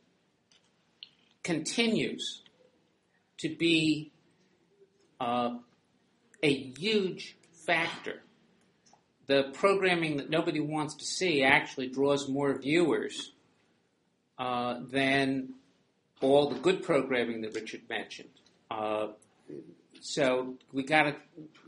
continues to be uh, a huge factor. The programming that nobody wants to see actually draws more viewers uh, than all the good programming that Richard mentioned. Uh, so we got to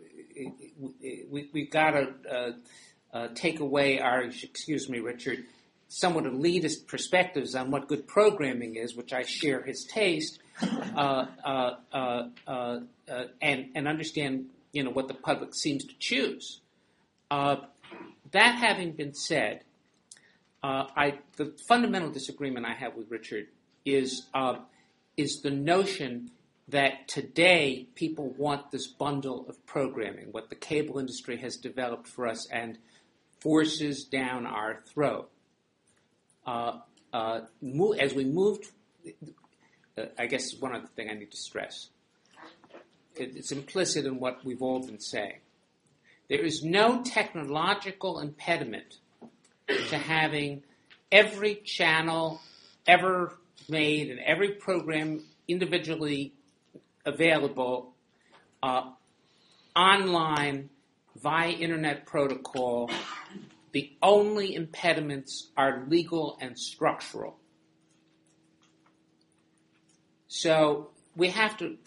we we got to uh, uh, take away our excuse me, Richard. somewhat elitist perspectives on what good programming is, which I share his taste, uh, uh, uh, uh, uh, and, and understand, you know, what the public seems to choose. Uh, that having been said, uh, I, the fundamental disagreement I have with Richard is uh, is the notion that today people want this bundle of programming, what the cable industry has developed for us and forces down our throat. Uh, uh, move, as we moved, uh, I guess one other thing I need to stress. It, it's implicit in what we've all been saying. There is no technological impediment to having every channel ever made and every program individually available uh, online via internet protocol. The only impediments are legal and structural. So we have to,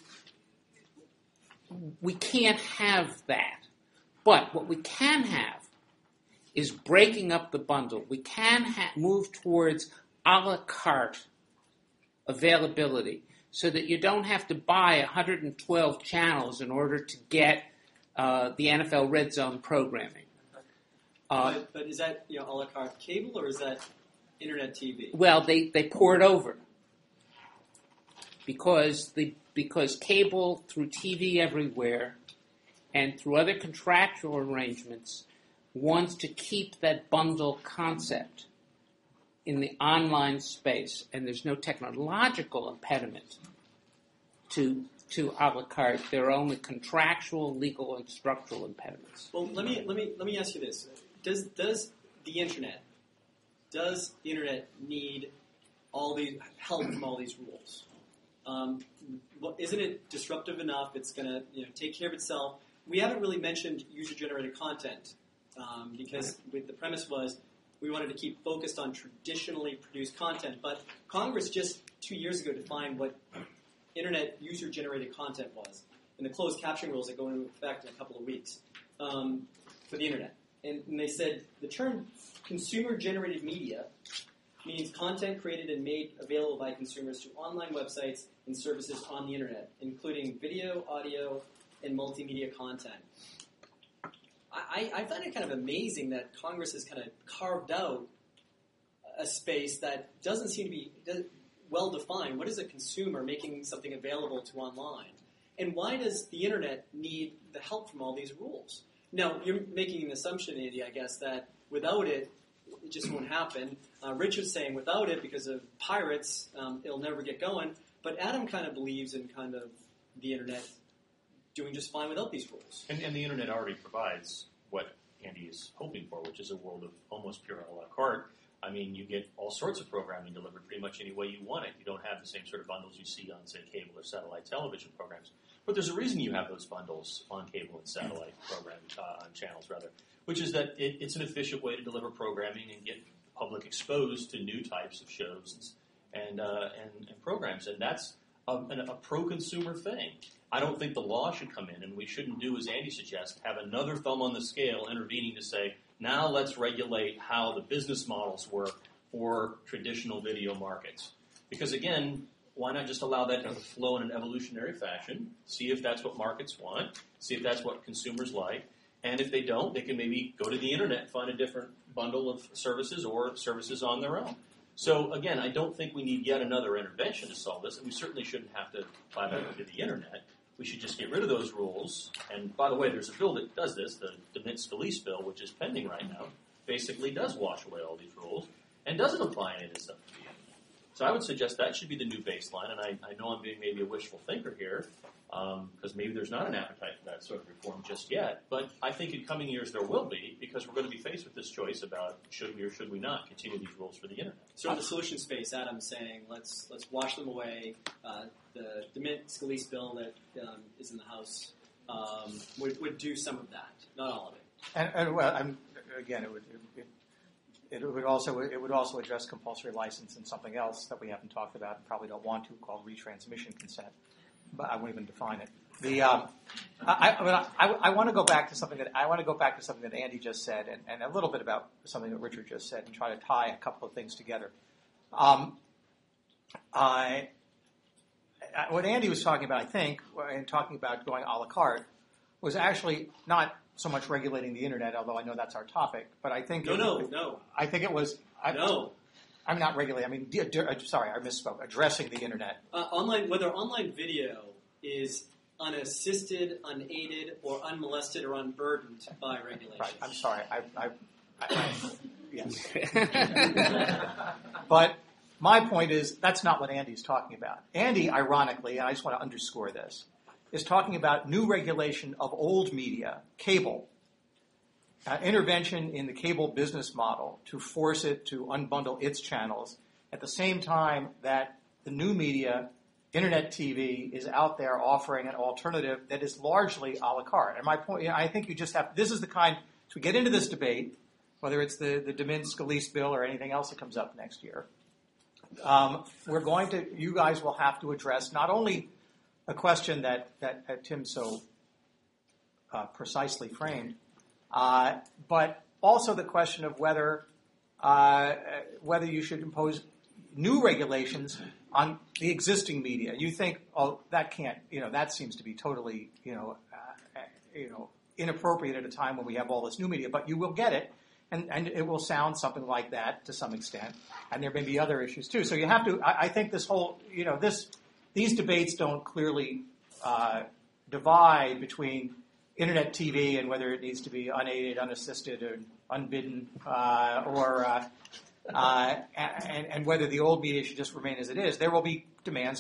we can't have that. But what we can have is breaking up the bundle. We can ha- move towards a la carte availability so that you don't have to buy one hundred twelve channels in order to get uh, the N F L Red Zone programming. Uh, but, but is that, you know, a la carte cable or is that internet T V? Well, they, they pour it over because the because cable through T V everywhere and through other contractual arrangements wants to keep that bundle concept in the online space, and there's no technological impediment to to a la carte. There are only contractual, legal, and structural impediments. Well, let me let me let me ask you this: Does does the internet does the internet need all these help from all these rules? Um, well, isn't it disruptive enough? It's going to you know take care of itself. We haven't really mentioned user-generated content um, because with the premise was we wanted to keep focused on traditionally produced content, but Congress just two years ago defined what internet user-generated content was, and the closed captioning rules that go into effect in a couple of weeks um, for the internet. And, and they said the term consumer-generated media means content created and made available by consumers to online websites and services on the internet, including video, audio, and multimedia content. I, I find it kind of amazing that Congress has kind of carved out a space that doesn't seem to be well defined. What is a consumer making something available to online? And why does the internet need the help from all these rules? Now, you're making an assumption, Andy, I guess, that without it, it just won't happen. Uh, Richard's saying without it, because of pirates, um, it'll never get going. But Adam kind of believes in kind of the internet doing just fine without these rules. And, and the internet already provides what Andy is hoping for, which is a world of almost pure a la carte. I mean, you get all sorts of programming delivered pretty much any way you want it. You don't have the same sort of bundles you see on, say, cable or satellite television programs. But there's a reason you have those bundles on cable and satellite program uh, on channels, rather, which is that it, it's an efficient way to deliver programming and get the public exposed to new types of shows and uh, and, and programs. And that's a, a pro-consumer thing. I don't think the law should come in, and we shouldn't do, as Andy suggests, have another thumb on the scale intervening to say, now let's regulate how the business models work for traditional video markets. Because again, why not just allow that to flow in an evolutionary fashion, see if that's what markets want, see if that's what consumers like, and if they don't, they can maybe go to the internet and find a different bundle of services or services on their own. So again, I don't think we need yet another intervention to solve this, and we certainly shouldn't have to apply that to the internet. We should just get rid of those rules. And by the way, there's a bill that does this, the DeMint-Scalise bill, which is pending right now, basically does wash away all these rules and doesn't apply any of this stuff to the internet. So I would suggest that should be the new baseline, and I, I know I'm being maybe a wishful thinker here, because um, maybe there's not an appetite for that sort of reform just yet, but I think in coming years there will be, because we're going to be faced with this choice about should we or should we not continue these rules for the internet. So in the solution space, Adam's saying let's let's wash them away. Uh, the DeMint-Scalise bill that um, is in the House um, would, would do some of that, not all of it. And, and well, I'm, again, it would it, it would also it would also address compulsory license and something else that we haven't talked about and probably don't want to, called retransmission consent. But I won't even define it. The um, I, I, I, I want to go back to something that I want to go back to something that Andy just said, and, and a little bit about something that Richard just said, and try to tie a couple of things together. Um, I, what Andy was talking about, I think, in talking about going a la carte, was actually not so much regulating the internet, although I know that's our topic. But I think no, it, no, it, no. I think it was I, no. I'm not regulating. I mean, d- d- sorry, I misspoke. Addressing the internet. Uh, online, whether online video is unassisted, unaided, or unmolested or unburdened by regulations. Right. I'm sorry. I, I, I, I yes. But my point is that's not what Andy's talking about. Andy, ironically, and I just want to underscore this, is talking about new regulation of old media, cable, uh, intervention in the cable business model to force it to unbundle its channels at the same time that the new media, internet T V, is out there offering an alternative that is largely a la carte. And my point, I think you just have, this is the kind, as we get into this debate, whether it's the, the DeMint-Scalise bill or anything else that comes up next year, um, we're going to, you guys will have to address not only a question that, that, that Tim so uh, precisely framed, uh, but also the question of whether uh, whether you should impose new regulations on the existing media. You think, oh, that can't, you know, that seems to be totally, you know, uh, you know, inappropriate at a time when we have all this new media, but you will get it, and, and it will sound something like that to some extent, and there may be other issues too. So you have to, I, I think this whole, you know, this, these debates don't clearly uh, divide between internet T V and whether it needs to be unaided, unassisted, or unbidden, uh, or uh, uh, and, and whether the old media should just remain as it is. There will be demands to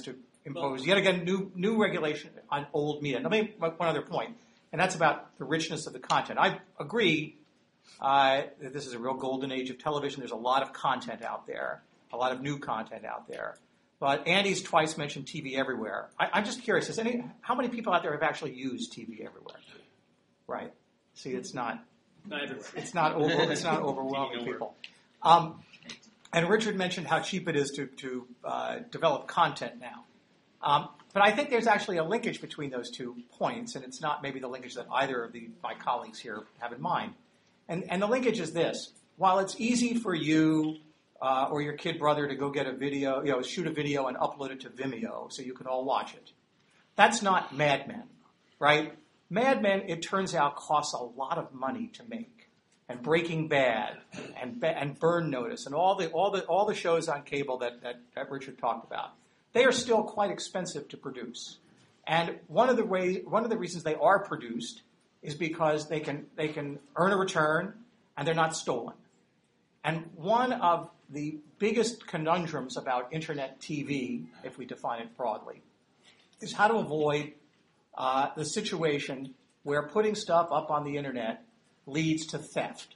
impose yet again new new regulation on old media. Let me make one other point, and that's about the richness of the content. I agree uh, that this is a real golden age of television. There's a lot of content out there, a lot of new content out there. But Andy's twice mentioned T V Everywhere. I, I'm just curious, is any, how many people out there have actually used T V Everywhere? Right. See, it's not. Not everywhere. It's not over. It's not overwhelming people. Um, and Richard mentioned how cheap it is to to uh, develop content now. Um, but I think there's actually a linkage between those two points, and it's not maybe the linkage that either of the my colleagues here have in mind. And and the linkage is this: while it's easy for you uh, or your kid brother to go get a video, you know, shoot a video and upload it to Vimeo so you can all watch it, that's not Mad Men, right? Mad Men, it turns out, costs a lot of money to make, and Breaking Bad, and and Burn Notice, and all the all the all the shows on cable that, that that Richard talked about, they are still quite expensive to produce. And one of the ways, one of the reasons they are produced is because they can they can earn a return and they're not stolen. And one of the biggest conundrums about internet T V, if we define it broadly, is how to avoid uh, the situation where putting stuff up on the internet leads to theft.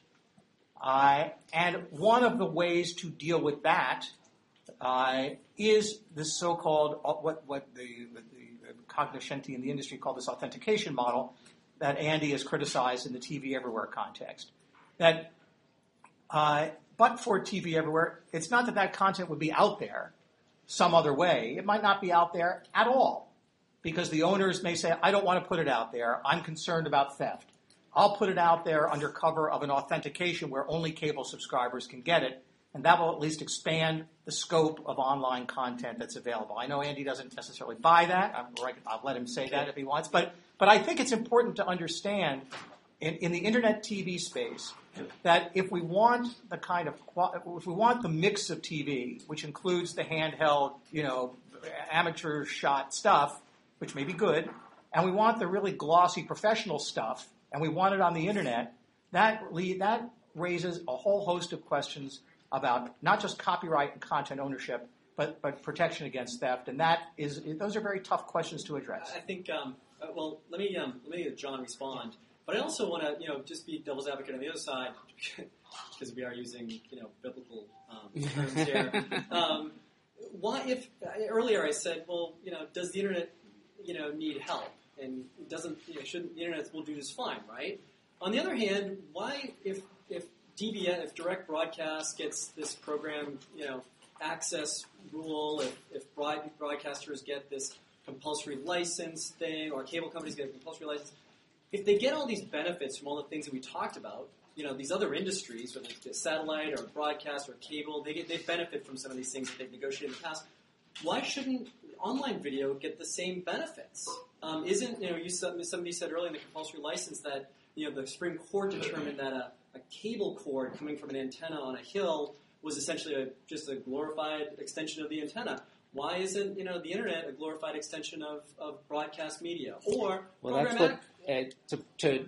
Uh, and one of the ways to deal with that uh, is this so-called, uh, what, what the, the, the cognoscenti in the industry call this authentication model that Andy has criticized in the T V Everywhere context. That, uh, but for T V Everywhere, it's not that that content would be out there some other way. It might not be out there at all, because the owners may say, I don't want to put it out there. I'm concerned about theft. I'll put it out there under cover of an authentication where only cable subscribers can get it, and that will at least expand the scope of online content that's available. I know Andy doesn't necessarily buy that. I'm, I'll let him say that if he wants. But but I think it's important to understand in, in the internet T V space that if we want the kind of if we want the mix of T V, which includes the handheld, you know, amateur shot stuff, which may be good, and we want the really glossy professional stuff, and we want it on the internet, that lead, that raises a whole host of questions about not just copyright and content ownership, but but protection against theft, and that is those are very tough questions to address. I think. Um, uh, well, let me um, let me let John respond, but I also want to you know just be devil's advocate on the other side because we are using you know biblical um, terms here. Um, why, if earlier I said, well, you know, does the internet you know need help? And it doesn't, you know, shouldn't the internet will do just fine, right? On the other hand, why, if if D B S, if direct broadcast gets this program, you know, access rule, if if broad, broadcasters get this compulsory license thing, or cable companies get a compulsory license, if they get all these benefits from all the things that we talked about, you know, these other industries, whether it's satellite or broadcast or cable, they get they benefit from some of these things that they've negotiated in the past. Why shouldn't online video get the same benefits? Um, isn't, you know, you somebody said earlier in the compulsory license that, you know, the Supreme Court determined that a, a cable cord coming from an antenna on a hill was essentially a, just a glorified extension of the antenna. Why isn't, you know, the internet a glorified extension of, of broadcast media? Or well, that's what, uh, to, to,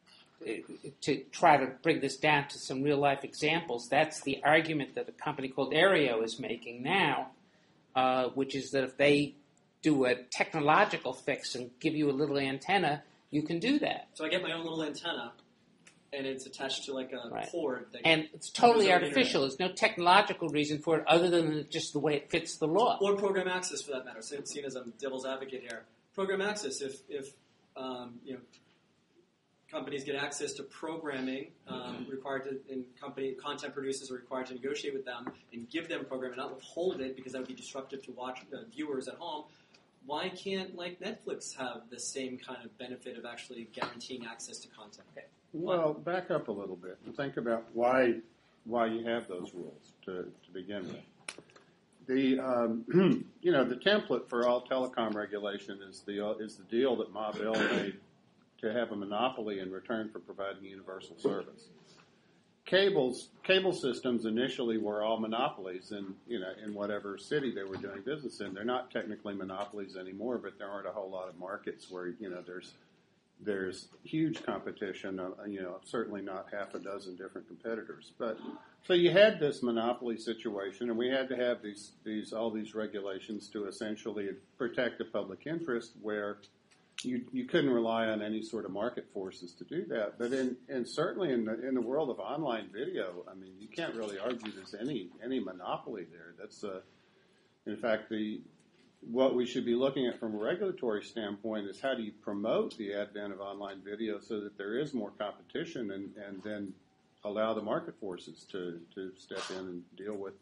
to try to bring this down to some real-life examples, that's the argument that a company called Aereo is making now, uh, which is that if they do a technological fix and give you a little antenna, you can do that. So I get my own little antenna, and it's attached to like a right. cord. That and it's totally artificial. There's no technological reason for it other than just the way it fits the law. Or program access, for that matter. So seen as a devil's advocate here. Program access, if, if um, you know, companies get access to programming, um, mm-hmm. required to, and company content producers are required to negotiate with them and give them programming, not withhold it because that would be disruptive to watch uh, viewers at home. Why can't, like, Netflix have the same kind of benefit of actually guaranteeing access to content? Okay. Well, back up a little bit and think about why why you have those rules to, to begin with. The um, you know the template for all telecom regulation is the uh, is the deal that Ma Bell made to have a monopoly in return for providing universal service. Cables, cable systems initially were all monopolies in, you know, in whatever city they were doing business in. They're not technically monopolies anymore, but there aren't a whole lot of markets where, you know, there's there's huge competition. Uh, you know, certainly not half a dozen different competitors. But so you had this monopoly situation, and we had to have these these all these regulations to essentially protect the public interest, where you you couldn't rely on any sort of market forces to do that. But in and certainly in the in the world of online video, I mean, you can't really argue there's any any monopoly there. That's uh, in fact the what we should be looking at from a regulatory standpoint is how do you promote the advent of online video so that there is more competition and, and then allow the market forces to, to step in and deal with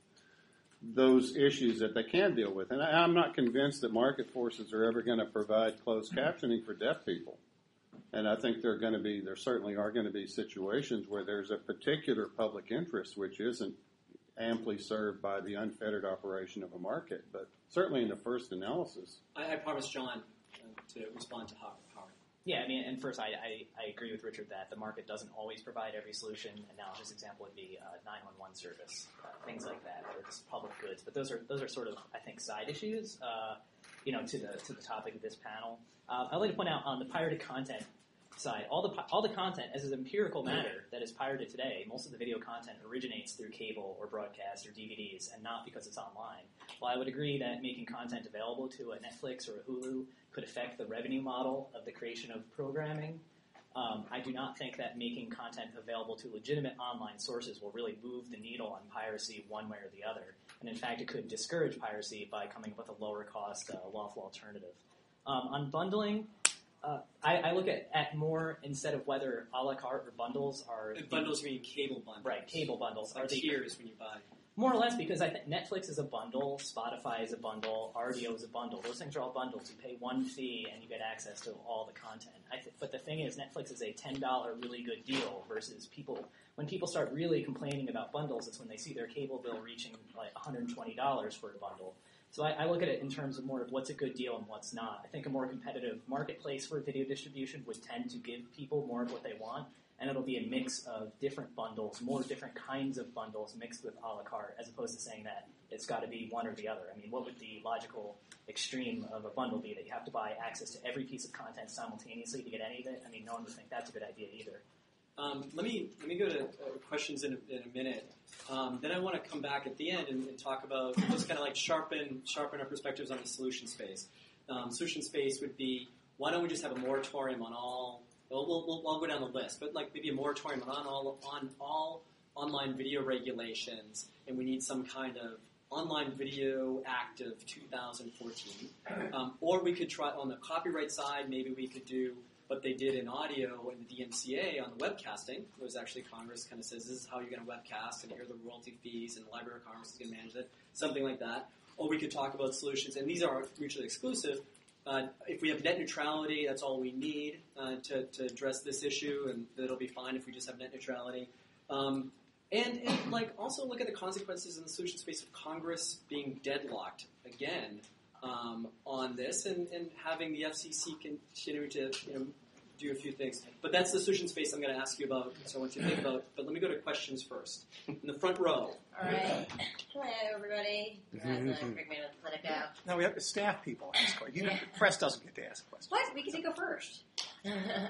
those issues that they can deal with. And I, I'm not convinced that market forces are ever going to provide closed captioning for deaf people. And I think there are going to be, there certainly are going to be situations where there's a particular public interest which isn't amply served by the unfettered operation of a market. But certainly in the first analysis. I, I promised John uh, to respond to Howard. Yeah, I mean, and first, I, I, I agree with Richard that the market doesn't always provide every solution. Analogous example would be uh, nine one one service, uh, things like that, or just public goods. But those are those are sort of, I think, side issues, uh, you know, to the to the topic of this panel. Uh, I'd like to point out on the pirated content side, all the all the content, as an empirical matter, that is pirated today, most of the video content originates through cable or broadcast or D V Ds, and not because it's online. While I would agree that making content available to a Netflix or a Hulu could affect the revenue model of the creation of programming, um, I do not think that making content available to legitimate online sources will really move the needle on piracy one way or the other. And in fact, it could discourage piracy by coming up with a lower cost, uh, lawful alternative. Um, on bundling, Uh, I, I look at, at more instead of whether a la carte or bundles are... And bundles mean cable bundles. Right, cable bundles. Like are they, tiers when you buy. More or less, because I think Netflix is a bundle, Spotify is a bundle, R D O is a bundle. Those things are all bundles. You pay one fee and you get access to all the content. I th- but the thing is, Netflix is a ten dollars really good deal versus people... When people start really complaining about bundles, it's when they see their cable bill reaching like one hundred twenty dollars for a bundle. So I, I look at it in terms of more of what's a good deal and what's not. I think a more competitive marketplace for video distribution would tend to give people more of what they want, and it'll be a mix of different bundles, more different kinds of bundles mixed with a la carte, as opposed to saying that it's got to be one or the other. I mean, what would the logical extreme of a bundle be, that you have to buy access to every piece of content simultaneously to get any of it? I mean, no one would think that's a good idea either. Um, let me let me go to uh, questions in a, in a minute. Um, then I want to come back at the end and, and talk about just kind of like sharpen sharpen our perspectives on the solution space. Um, solution space would be, why don't we just have a moratorium on all? Well, we'll, we'll I'll go down the list, but like maybe a moratorium on all on all online video regulations, and we need some kind of Online Video Act of two thousand fourteen. Um, or we could try on the copyright side. Maybe we could do what they did in audio and the D M C A on the webcasting. It was actually Congress kind of says, this is how you're going to webcast, and here are the royalty fees, and the Library of Congress is going to manage it, something like that. Or we could talk about solutions, and these are mutually exclusive. Uh, if we have net neutrality, that's all we need uh, to, to address this issue, and it'll be fine if we just have net neutrality. Um, and, and like also look at the consequences in the solution space of Congress being deadlocked again Um, on this, and, and having the F C C continue to you know, do a few things. But that's the solution space I'm going to ask you about, so I want you to think about. But let me go to questions first. In the front row. All right. Hello, everybody. Guys, uh, Greg Mann with Politico. No, we have the staff people ask questions. You know, the press doesn't get to ask questions. What? We can go first. uh,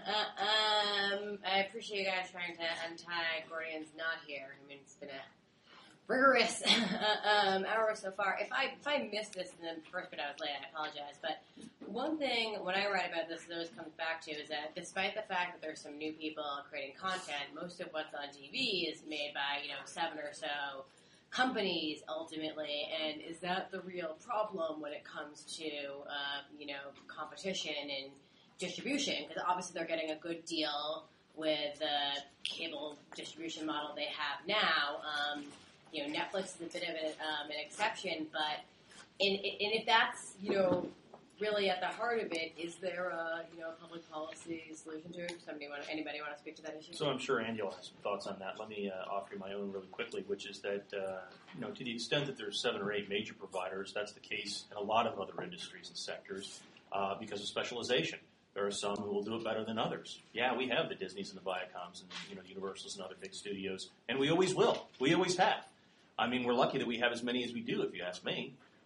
um, I appreciate you guys trying to untie Gordian's knot here. I mean, it's been a rigorous um, hour so far. If I if I missed this in the first bit I was late, I apologize. But one thing when I write about this, it always comes back to is that despite the fact that there's some new people creating content, most of what's on T V is made by you know seven or so companies ultimately. And is that the real problem when it comes to uh, you know competition and distribution? Because obviously they're getting a good deal with the cable distribution model they have now. Um, You know, Netflix is a bit of a, um, an exception, but and, and if that's you know really at the heart of it, is there a you know public policy solution to it? Somebody want anybody want to speak to that issue? So I'm sure Andy will have some thoughts on that. Let me uh, offer you my own really quickly, which is that uh, you know to the extent that there's seven or eight major providers, that's the case in a lot of other industries and sectors uh, because of specialization. There are some who will do it better than others. Yeah, we have the Disneys and the Viacoms and you know Universals and other big studios, and we always will. We always have. I mean, we're lucky that we have as many as we do, if you ask me.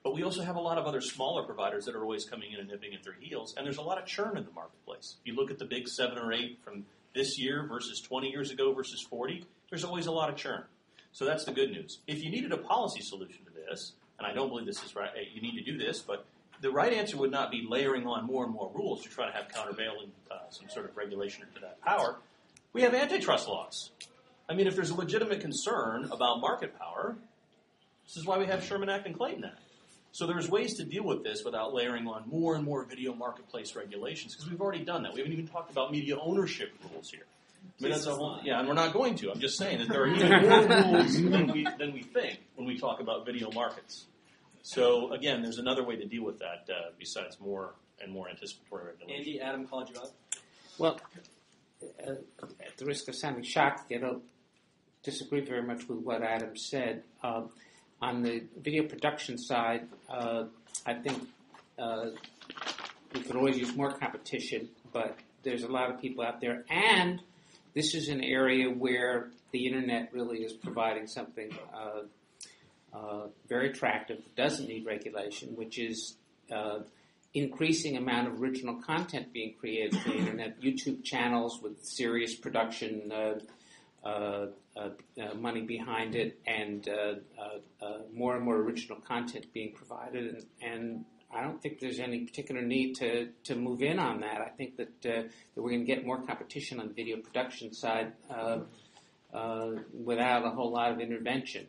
But we also have a lot of other smaller providers that are always coming in and nipping at their heels, and there's a lot of churn in the marketplace. If you look at the big seven or eight from this year versus twenty years ago versus forty, there's always a lot of churn. So that's the good news. If you needed a policy solution to this, and I don't believe this is right, you need to do this, but the right answer would not be layering on more and more rules to try to have countervailing uh, some sort of regulation to that power. We have antitrust laws. I mean, if there's a legitimate concern about market power, this is why we have Sherman Act and Clayton Act. So there's ways to deal with this without layering on more and more video marketplace regulations, because we've already done that. We haven't even talked about media ownership rules here. I mean, that's a whole, yeah, and we're not going to. I'm just saying that there are even more rules than we, than we think when we talk about video markets. So, again, there's another way to deal with that uh, besides more and more anticipatory regulation. Andy, Adam called you up. Well, uh, at the risk of sounding shocked, I don't disagree very much with what Adam said. Um, on the video production side, uh, I think uh, we could always use more competition, but there's a lot of people out there. And this is an area where the Internet really is providing something uh, uh, very attractive that doesn't need regulation, which is uh, increasing amount of original content being created for the Internet, YouTube channels with serious production uh, uh, uh, uh, money behind it, and uh, uh, uh, more and more original content being provided. And, and I don't think there's any particular need to, to move in on that. I think that, uh, that we're going to get more competition on the video production side uh, uh, without a whole lot of intervention.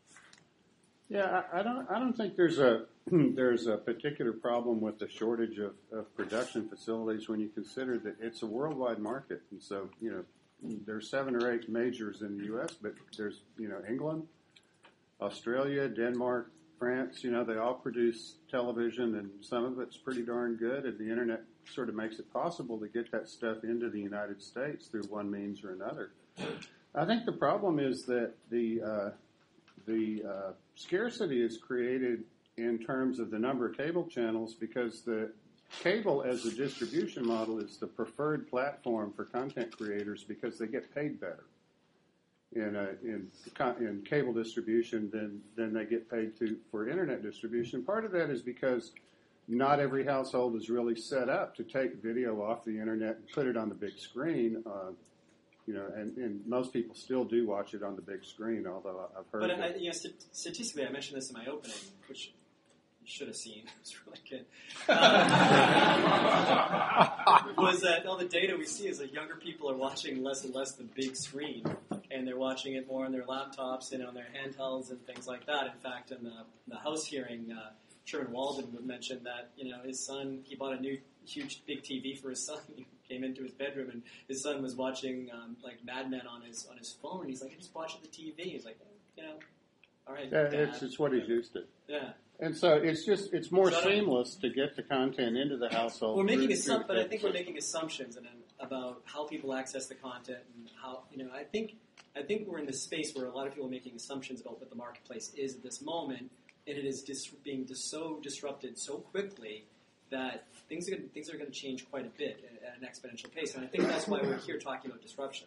Yeah, I, I don't. I don't think there's a there's a particular problem with the shortage of, of production facilities when you consider that it's a worldwide market, and so you know there's seven or eight majors in the U S, but there's you know England, Australia, Denmark, France. You know they all produce television, and some of it's pretty darn good. And the internet sort of makes it possible to get that stuff into the United States through one means or another. I think the problem is that the uh, the uh, scarcity is created in terms of the number of cable channels, because the cable as a distribution model is the preferred platform for content creators because they get paid better in a, in in cable distribution than than they get paid to for internet distribution. Part of that is because not every household is really set up to take video off the internet and put it on the big screen. Uh, You know, and, and most people still do watch it on the big screen, although I've heard. But that. I, you know, st- statistically, I mentioned this in my opening, which you should have seen. It was really good. Um, was that all the data we see is that younger people are watching less and less the big screen, and they're watching it more on their laptops and on their handhelds and things like that. In fact, in the, the House hearing, uh, Chairman Walden mentioned that you know his son, he bought a new huge big T V for his son. He came into his bedroom and his son was watching um, like Mad Men on his on his phone. He's like, I just watched the T V. He's like, you know, all right, yeah, Dad. it's it's what he's used to. Yeah. And so it's just it's more So seamless to get the content into the household. We're making through- assumptions, through but I think we're cable. making assumptions and about how people access the content and how you know. I think I think we're in this space where a lot of people are making assumptions about what the marketplace is at this moment, and it is dis- being dis- so disrupted so quickly that things are gonna, things are going to change quite a bit at, at an exponential pace. And I think that's why we're here talking about disruption.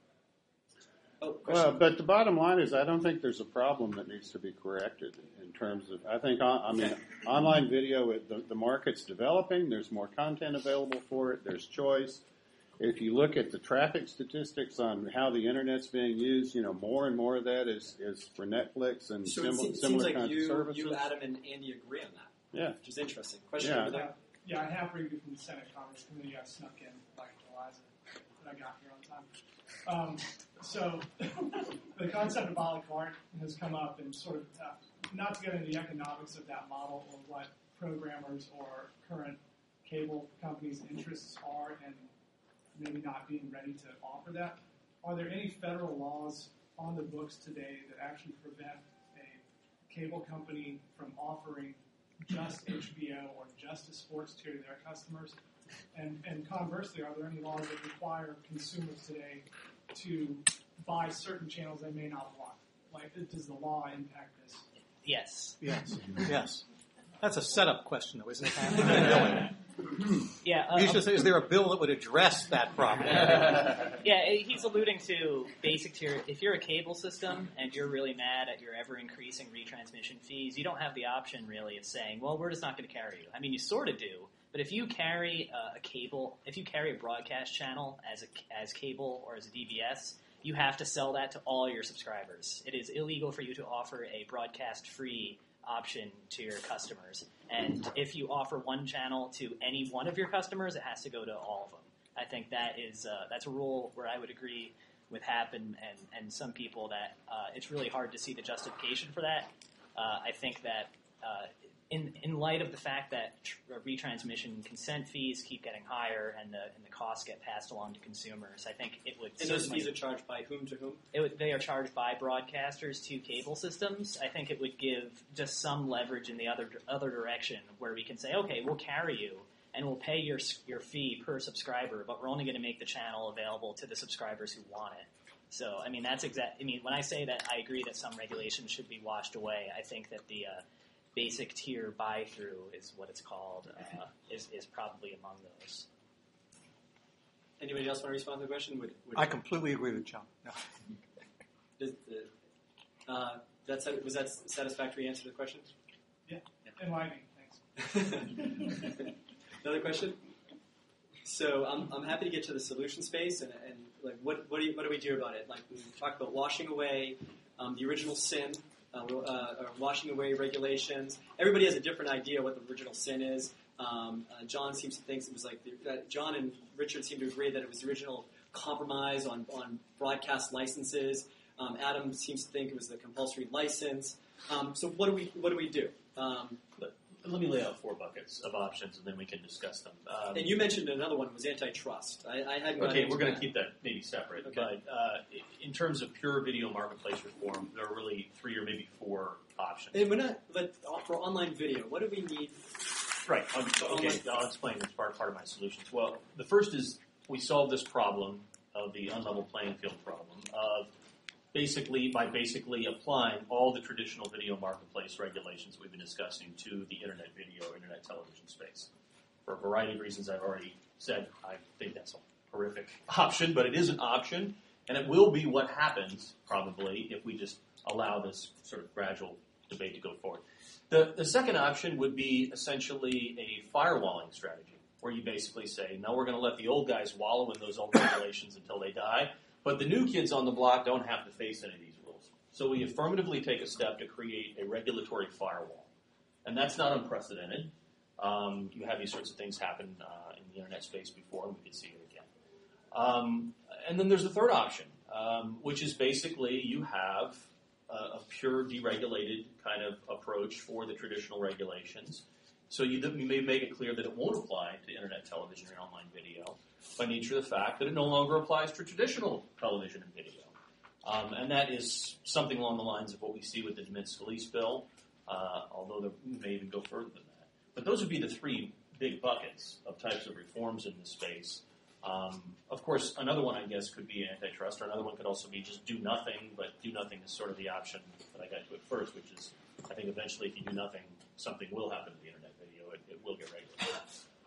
Oh, question. Well, but the bottom line is, I don't think there's a problem that needs to be corrected in terms of. I think on- I mean Okay. online video, it, the, the market's developing. There's more content available for it. There's choice. If you look at the traffic statistics on how the internet's being used, you know more and more of that is, is for Netflix and so similar, it seems, similar seems like kinds you, of services. you, Adam, and Andy agree on that, Yeah. which is interesting. Question Yeah. over there. Yeah, I have reviewed from the Senate Congress Committee. I snuck in like Eliza, but I got here on time. Um, so the concept of a la carte has come up, and sort of uh, not to get into the economics of that model or what programmers or current cable companies' interests are, and maybe not being ready to offer that. Are there any federal laws on the books today that actually prevent a cable company from offering just H B O or just a sports tier to their customers? And, and conversely, are there any laws that require consumers today to buy certain channels they may not want? Like, does the law impact this? Yes. Yes. Yes. That's a setup question, though, isn't it? Yeah. Uh, You should say, is there a bill that would address that problem? yeah, Yeah, he's alluding to basic tier. If you're a cable system and you're really mad at your ever-increasing retransmission fees, you don't have the option, really, of saying, well, we're just not going to carry you. I mean, you sort of do, but if you carry uh, a cable, if you carry a broadcast channel as a, as cable or as a D B S, you have to sell that to all your subscribers. It is illegal for you to offer a broadcast-free option to your customers. And if you offer one channel to any one of your customers, it has to go to all of them. I think that is uh, that's a rule where I would agree with Hap and, and, and some people that uh, it's really hard to see the justification for that. Uh, I think that uh, in in light of the fact that tr- retransmission consent fees keep getting higher and the and the costs get passed along to consumers, I think it would. And those fees are charged by whom to whom? It would, they are charged by broadcasters to cable systems. I think it would give just some leverage in the other other direction where we can say, okay, we'll carry you. And we'll pay your your fee per subscriber, but we're only going to make the channel available to the subscribers who want it. So, I mean, that's exact. I mean, when I say that, I agree that some regulations should be washed away. I think that the uh, basic tier buy-through is what it's called, uh, is is probably among those. Anybody else want to respond to the question? Would, would I completely agree with John. No. Does, uh, that's, was that a satisfactory answer to the question? Yeah, enlightening. Thanks. Another question? So I'm I'm happy to get to the solution space and, and like what what do you, what do we do about it? Like we talked about washing away um, the original sin, uh, uh, or washing away regulations. Everybody has a different idea what the original sin is. Um, uh, John seems to think it was like the, uh, John and Richard seem to agree that it was the original compromise on on broadcast licenses. Um, Adam seems to think it was the compulsory license. Um, so what do we what do we do? Um, Let me lay out four buckets of options, and then we can discuss them. Um, and you mentioned another one was antitrust. I, I hadn't. Okay, we're going to keep that maybe separate. Okay. But uh, in terms of pure video marketplace reform, there are really three or maybe four options. And we're not. But for online video, what do we need? Right. Um, so, okay, I'll explain this part part of my solutions. Well, the first is we solve this problem of the unlevel playing field problem of basically by basically applying all the traditional video marketplace regulations we've been discussing to the internet video or internet television space. For a variety of reasons I've already said, I think that's a horrific option, but it is an option, and it will be what happens probably if we just allow this sort of gradual debate to go forward. The, the second option would be essentially a firewalling strategy, where you basically say, no, we're going to let the old guys wallow in those old regulations until they die, but the new kids on the block don't have to face any of these rules. So we affirmatively take a step to create a regulatory firewall. And that's not unprecedented. Um, you have these sorts of things happen uh, in the internet space before, and we could see it again. Um, and then there's the third option, um, which is basically you have a, a pure deregulated kind of approach for the traditional regulations. So you, you may make it clear that it won't apply to internet television or online video by nature of the fact that it no longer applies to traditional television and video. Um, and that is something along the lines of what we see with the Demits-Scalise bill, uh, although there may even go further than that. But those would be the three big buckets of types of reforms in this space. Um, of course, another one, I guess, could be antitrust, or another one could also be just do nothing, but do nothing is sort of the option that I got to at first, which is I think eventually if you do nothing, something will happen to the internet video. It, it will get regulated.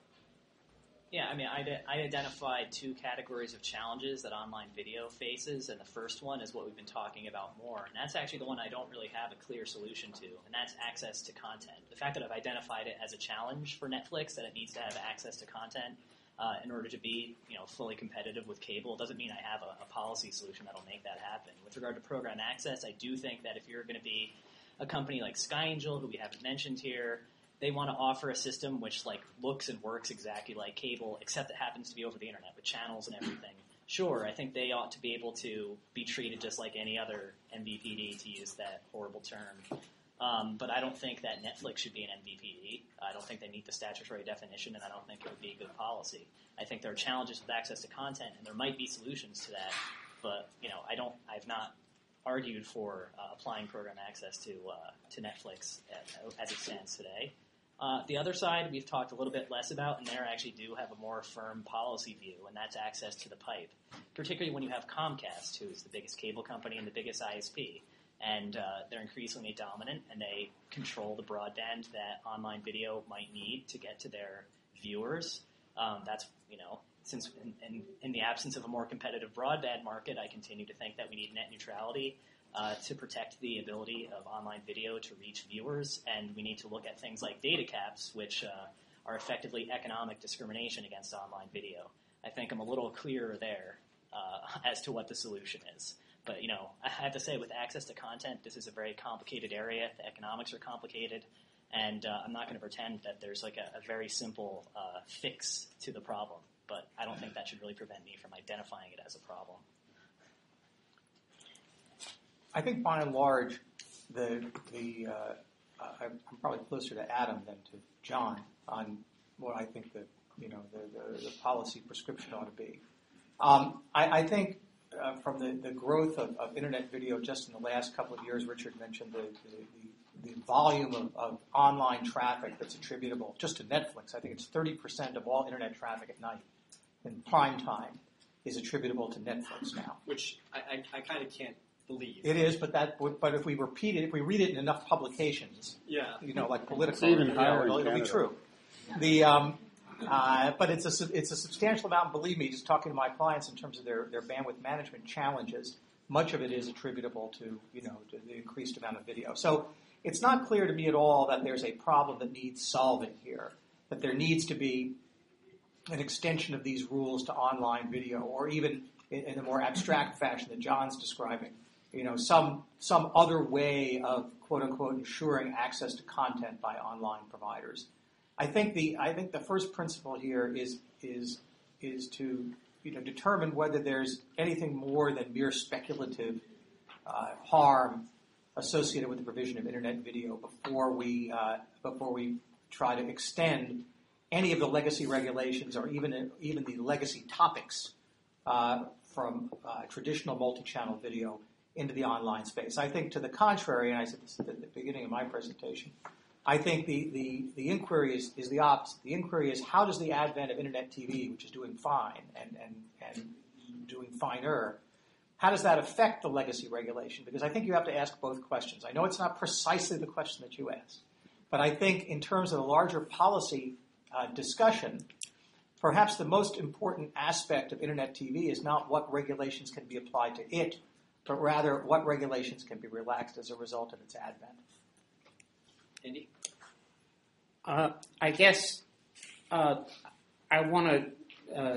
Yeah, I mean, I, I identified two categories of challenges that online video faces, and the first one is what we've been talking about more, and that's actually the one I don't really have a clear solution to, and that's access to content. The fact that I've identified it as a challenge for Netflix, that it needs to have access to content uh, in order to be, you know, fully competitive with cable, doesn't mean I have a, a policy solution that'll make that happen. With regard to program access, I do think that if you're going to be a company like SkyAngel, who we haven't mentioned here, they want to offer a system which like looks and works exactly like cable, except it happens to be over the internet with channels and everything. Sure, I think they ought to be able to be treated just like any other M V P D, to use that horrible term. Um, but I don't think that Netflix should be an M V P D. I don't think they meet the statutory definition, and I don't think it would be a good policy. I think there are challenges with access to content, and there might be solutions to that. But you know, I don't. I've not argued for uh, applying program access to uh, to Netflix as it stands today. Uh, the other side we've talked a little bit less about, and there actually do have a more firm policy view, and that's access to the pipe, particularly when you have Comcast, who is the biggest cable company and the biggest I S P, and uh, they're increasingly dominant, and they control the broadband that online video might need to get to their viewers. Um, that's, you know, since in, in, in the absence of a more competitive broadband market, I continue to think that we need net neutrality uh, to protect the ability of online video to reach viewers, and we need to look at things like data caps, which uh, are effectively economic discrimination against online video. I think I'm a little clearer there uh, as to what the solution is. But, you know, I have to say, with access to content, this is a very complicated area. The economics are complicated. And uh, I'm not going to pretend that there's like a, a very simple uh, fix to the problem. But I don't think that should really prevent me from identifying it as a problem. I think, by and large, the the uh, I'm probably closer to Adam than to John on what I think the you know the, the, the policy prescription ought to be. Um, I, I think uh, from the, the growth of, of internet video just in the last couple of years, Richard mentioned the the, the, the volume of, of online traffic that's attributable just to Netflix. I think it's thirty percent of all internet traffic at night in prime time is attributable to Netflix now. Which I, I, I kind of can't believe. It is, but that would, but if we repeat it, if we read it in enough publications, yeah, you know, like Politico, It's even you higher know, in it'll, it'll be Canada. true. The um, uh, but it's a sub- it's a substantial amount. Believe me, just talking to my clients in terms of their, their bandwidth management challenges, much of it is attributable to you know to the increased amount of video. So it's not clear to me at all that there's a problem that needs solving here. That there needs to be an extension of these rules to online video, or even in, in a more abstract fashion that John's describing. You know, some some other way of quote unquote ensuring access to content by online providers. I think the I think the first principle here is is is to you know determine whether there's anything more than mere speculative uh, harm associated with the provision of internet video before we uh, before we try to extend any of the legacy regulations or even even the legacy topics uh, from uh, traditional multi-channel video into the online space. I think to the contrary, and I said this at the beginning of my presentation, I think the, the, the inquiry is, is the opposite. The inquiry is how does the advent of internet T V, which is doing fine and, and, and doing finer, how does that affect the legacy regulation? Because I think you have to ask both questions. I know it's not precisely the question that you asked, but I think in terms of the larger policy uh, discussion, perhaps the most important aspect of internet T V is not what regulations can be applied to it, but rather what regulations can be relaxed as a result of its advent. Andy? Uh, I guess uh, I want to uh,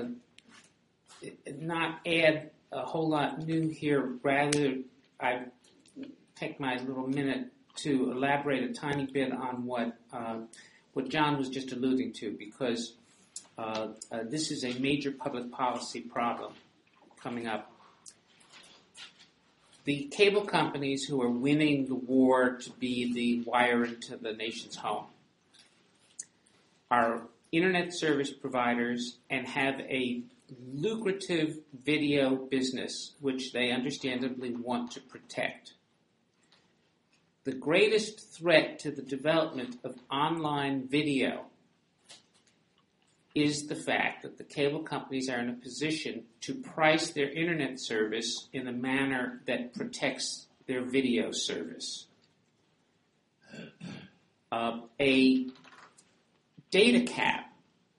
not add a whole lot new here. Rather, I take my little minute to elaborate a tiny bit on what uh, what John was just alluding to, because uh, uh, this is a major public policy problem coming up. The cable companies who are winning the war to be the wire into the nation's home are internet service providers and have a lucrative video business which they understandably want to protect. The greatest threat to the development of online video is the fact that the cable companies are in a position to price their internet service in a manner that protects their video service. Uh, a data cap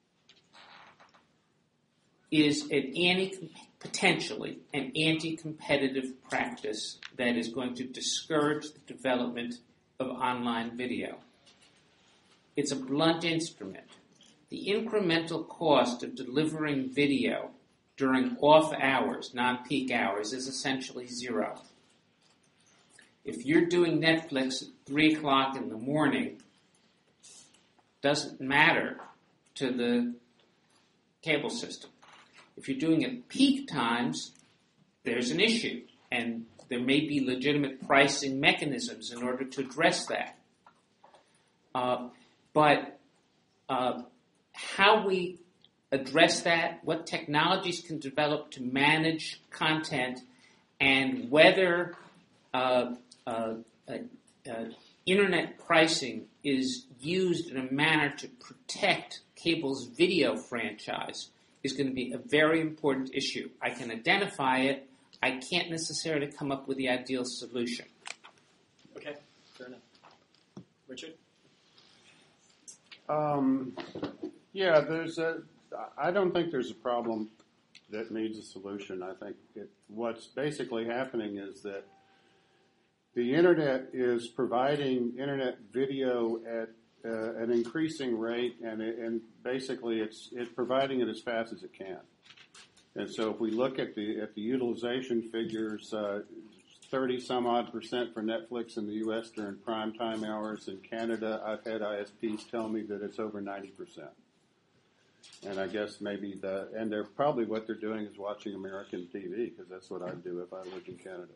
is an anti, potentially an anti-competitive practice that is going to discourage the development of online video. It's a blunt instrument. The incremental cost of delivering video during off hours, non-peak hours, is essentially zero. If you're doing Netflix at three o'clock in the morning, doesn't matter to the cable system. If you're doing it at peak times, there's an issue, and there may be legitimate pricing mechanisms in order to address that. Uh, but uh, how we address that, what technologies can develop to manage content, and whether uh, uh, uh, uh, internet pricing is used in a manner to protect cable's video franchise is going to be a very important issue. I can identify it. I can't necessarily come up with the ideal solution. Okay, fair enough. Richard? Um, yeah, there's a I don't think there's a problem that needs a solution. I think it, what's basically happening is that the internet is providing internet video at uh, an increasing rate, and, it, and basically it's it's providing it as fast as it can. And so if we look at the at the utilization figures, uh, thirty some odd percent for Netflix in the U S during prime time hours. In Canada, I've had I S Ps tell me that it's over ninety percent. And I guess maybe the, and they're probably what they're doing is watching American T V, because that's what I'd do if I lived in Canada.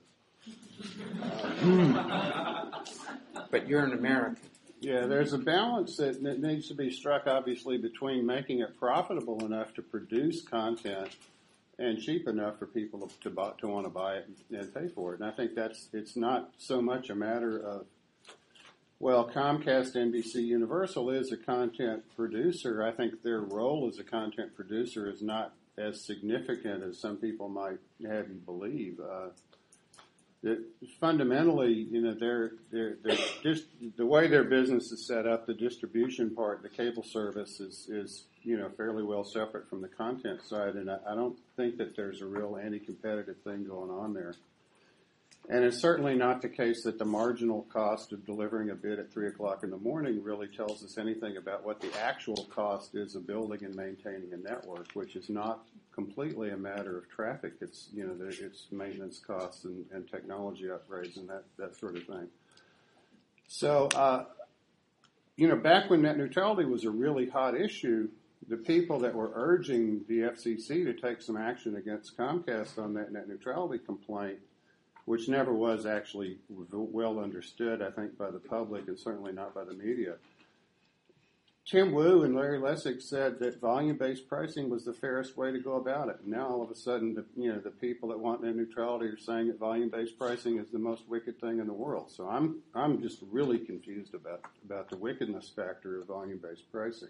Uh, but you're an American. Yeah, there's a balance that needs to be struck, obviously, between making it profitable enough to produce content and cheap enough for people to buy, to want to buy it and pay for it. And I think that's, it's not so much a matter of, well, Comcast, N B C, Universal is a content producer. I think their role as a content producer is not as significant as some people might have you believe. Uh, That fundamentally, you know, they're, they're, they're just the way their business is set up, the distribution part, the cable service is, is, you know, fairly well separate from the content side, and I, I don't think that there's a real anti-competitive thing going on there. And it's certainly not the case that the marginal cost of delivering a bid at three o'clock in the morning really tells us anything about what the actual cost is of building and maintaining a network, which is not completely a matter of traffic. It's, you know, it's maintenance costs and, and technology upgrades and that, that sort of thing. So, uh, you know, back when net neutrality was a really hot issue, the people that were urging the F C C to take some action against Comcast on that net neutrality complaint, which never was actually well understood, I think, by the public and certainly not by the media. Tim Wu and Larry Lessig said that volume-based pricing was the fairest way to go about it. And now all of a sudden, the, you know, the people that want net neutrality are saying that volume-based pricing is the most wicked thing in the world. So I'm I'm just really confused about about the wickedness factor of volume-based pricing.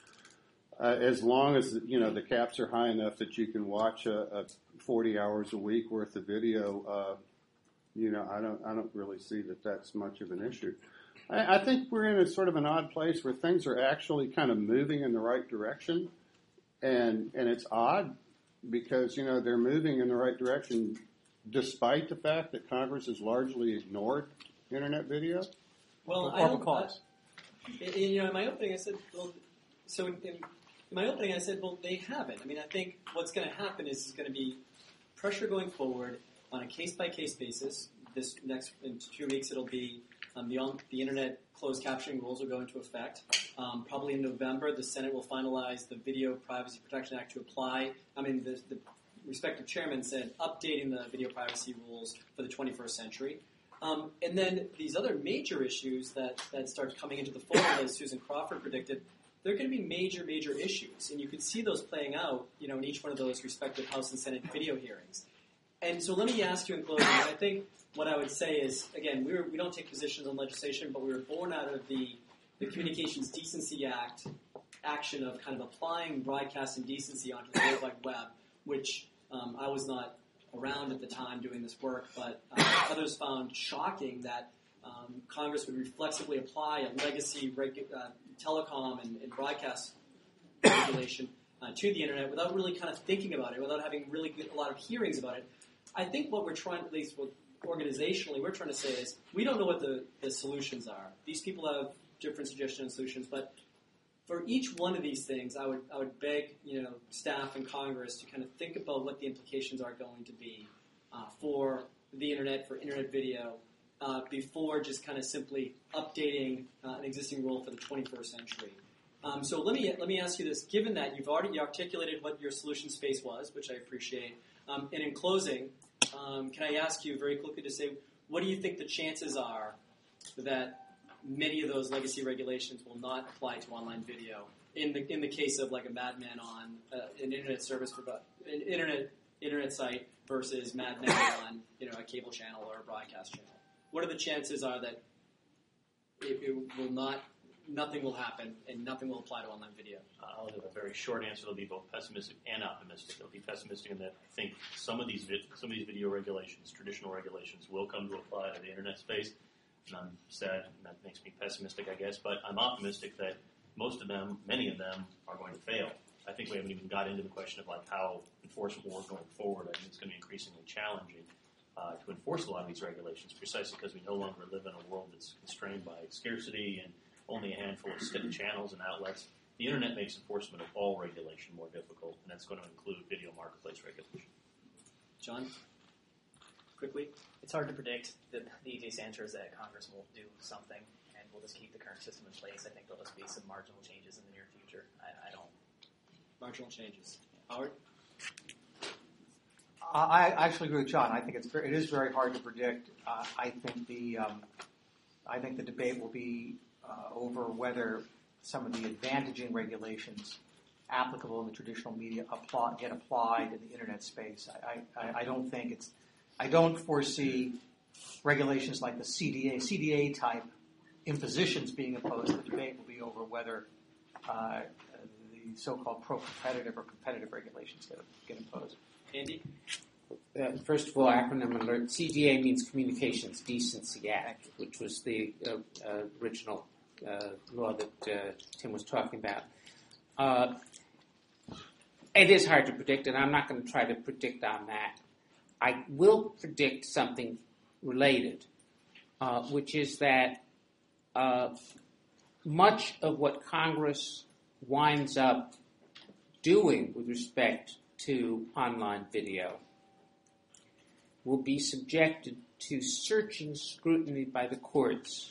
Uh, as long as, you know, the caps are high enough that you can watch a, a forty hours a week worth of video, uh, you know, I don't I don't really see that that's much of an issue. I, I think we're in a sort of an odd place where things are actually kind of moving in the right direction, and and it's odd because, you know, they're moving in the right direction despite the fact that Congress has largely ignored internet video. Well, For I don't, cause. Uh, in, you know, in my opening, I said, well, so in, in my opening, I said, well, they haven't. I mean, I think what's going to happen is, is going to be pressure going forward on a case-by-case basis. This next, in two weeks, it'll be um, the, on, the internet closed captioning rules will go into effect. Um, probably in November, the Senate will finalize the Video Privacy Protection Act to apply. I mean, the, the respective chairman said updating the video privacy rules for the twenty-first century. Um, and then these other major issues that, that start coming into the fold, as Susan Crawford predicted, they're going to be major, major issues. And you can see those playing out, you know, in each one of those respective House and Senate video hearings. And so let me ask you in closing, I think what I would say is, again, we, were, we don't take positions on legislation, but we were born out of the, the Communications Decency Act action of kind of applying broadcast indecency onto the World Wide Web, which um, I was not around at the time doing this work, but uh, others found shocking that um, Congress would reflexively apply a legacy regu- uh, telecom and, and broadcast regulation uh, to the internet without really kind of thinking about it, without having really good, a lot of hearings about it. I think what we're trying, at least what organizationally we're trying to say is we don't know what the, the solutions are. These people have different suggestions and solutions, but for each one of these things, I would I would beg, you know, staff and Congress to kind of think about what the implications are going to be uh, for the internet, for internet video, uh, before just kind of simply updating uh, an existing rule for the twenty-first century. Um, so let me let me ask you this: given that you've already articulated what your solution space was, which I appreciate, um, and in closing, um, can I ask you very quickly to say what do you think the chances are that many of those legacy regulations will not apply to online video in the in the case of like a Mad Men on uh, an internet service for an internet internet site versus Mad Men on, you know, a cable channel or a broadcast channel? What are the chances are that it, it will not, nothing will happen and nothing will apply to online video? I'll have a very short answer. It'll be both pessimistic and optimistic. It'll be pessimistic in that I think some of these vid- some of these video regulations, traditional regulations, will come to apply to the internet space. And I'm sad, and that makes me pessimistic, I guess, but I'm optimistic that most of them, many of them, are going to fail. I think we haven't even got into the question of like how enforcement will work going forward. I think it's going to be increasingly challenging uh, to enforce a lot of these regulations, precisely because we no longer live in a world that's constrained by scarcity and only a handful of stick channels and outlets. The internet makes enforcement of all regulation more difficult, and that's going to include video marketplace regulation. John, quickly. It's hard to predict. The, the easiest answer is that Congress will do something, and we'll just keep the current system in place. I think there'll just be some marginal changes in the near future. I, I don't. Marginal changes. Howard? I actually agree with John. I think it's very, it is very hard to predict. Uh, I think the um, I think the debate will be uh, over whether some of the advantaging regulations applicable in the traditional media apply, get applied in the internet space. I, I, I don't think it's. I don't foresee regulations like the C D A, C D A type impositions being imposed. The debate will be over whether uh, the so-called pro-competitive or competitive regulations get, get imposed. Andy? Uh, first of all, acronym alert. C D A means Communications Decency Act, which was the uh, uh, original uh, law that uh, Tim was talking about. Uh, it is hard to predict, and I'm not going to try to predict on that. I will predict something related, uh, which is that uh, much of what Congress winds up doing with respect to online video will be subjected to searching scrutiny by the courts,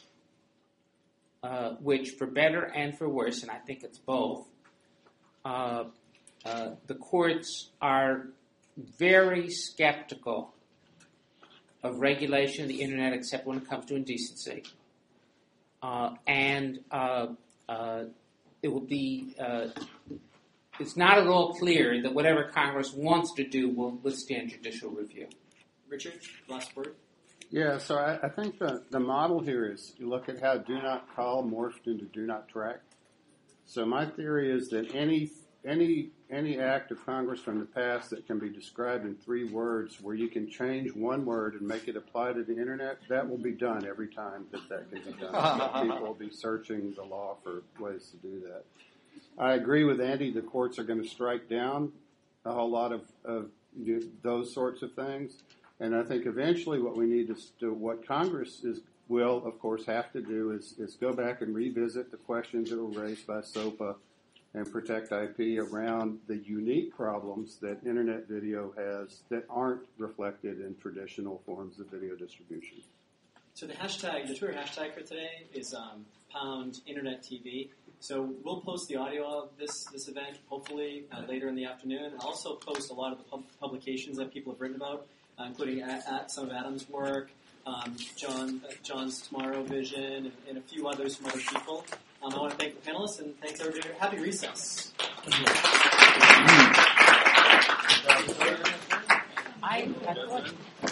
uh, which, for better and for worse, and I think it's both, uh, uh, the courts are very skeptical of regulation of the internet, except when it comes to indecency. Uh, and uh, uh, it will be, uh, it's not at all clear that whatever Congress wants to do will withstand judicial review. Richard, last word. Yeah, so I, I think the, the model here is you look at how do not call morphed into do not track. So my theory is that any any any act of Congress from the past that can be described in three words where you can change one word and make it apply to the internet, that will be done every time that that can be done. People will be searching the law for ways to do that. I agree with Andy. The courts are going to strike down a whole lot of, of those sorts of things. And I think eventually what we need to do, what Congress is will, of course, have to do is, is go back and revisit the questions that were raised by SOPA and Protect I P around the unique problems that internet video has that aren't reflected in traditional forms of video distribution. So the hashtag, the Twitter hashtag for today is um, pound internet T V. So we'll post the audio of this this event hopefully uh, later in the afternoon. I'll also post a lot of the pub- publications that people have written about, uh, including at, at some of Adam's work, um, John uh, John's Tomorrow Vision, and, and a few others from other people. Um, I want to thank the panelists and thanks everybody. Happy recess. I, I thought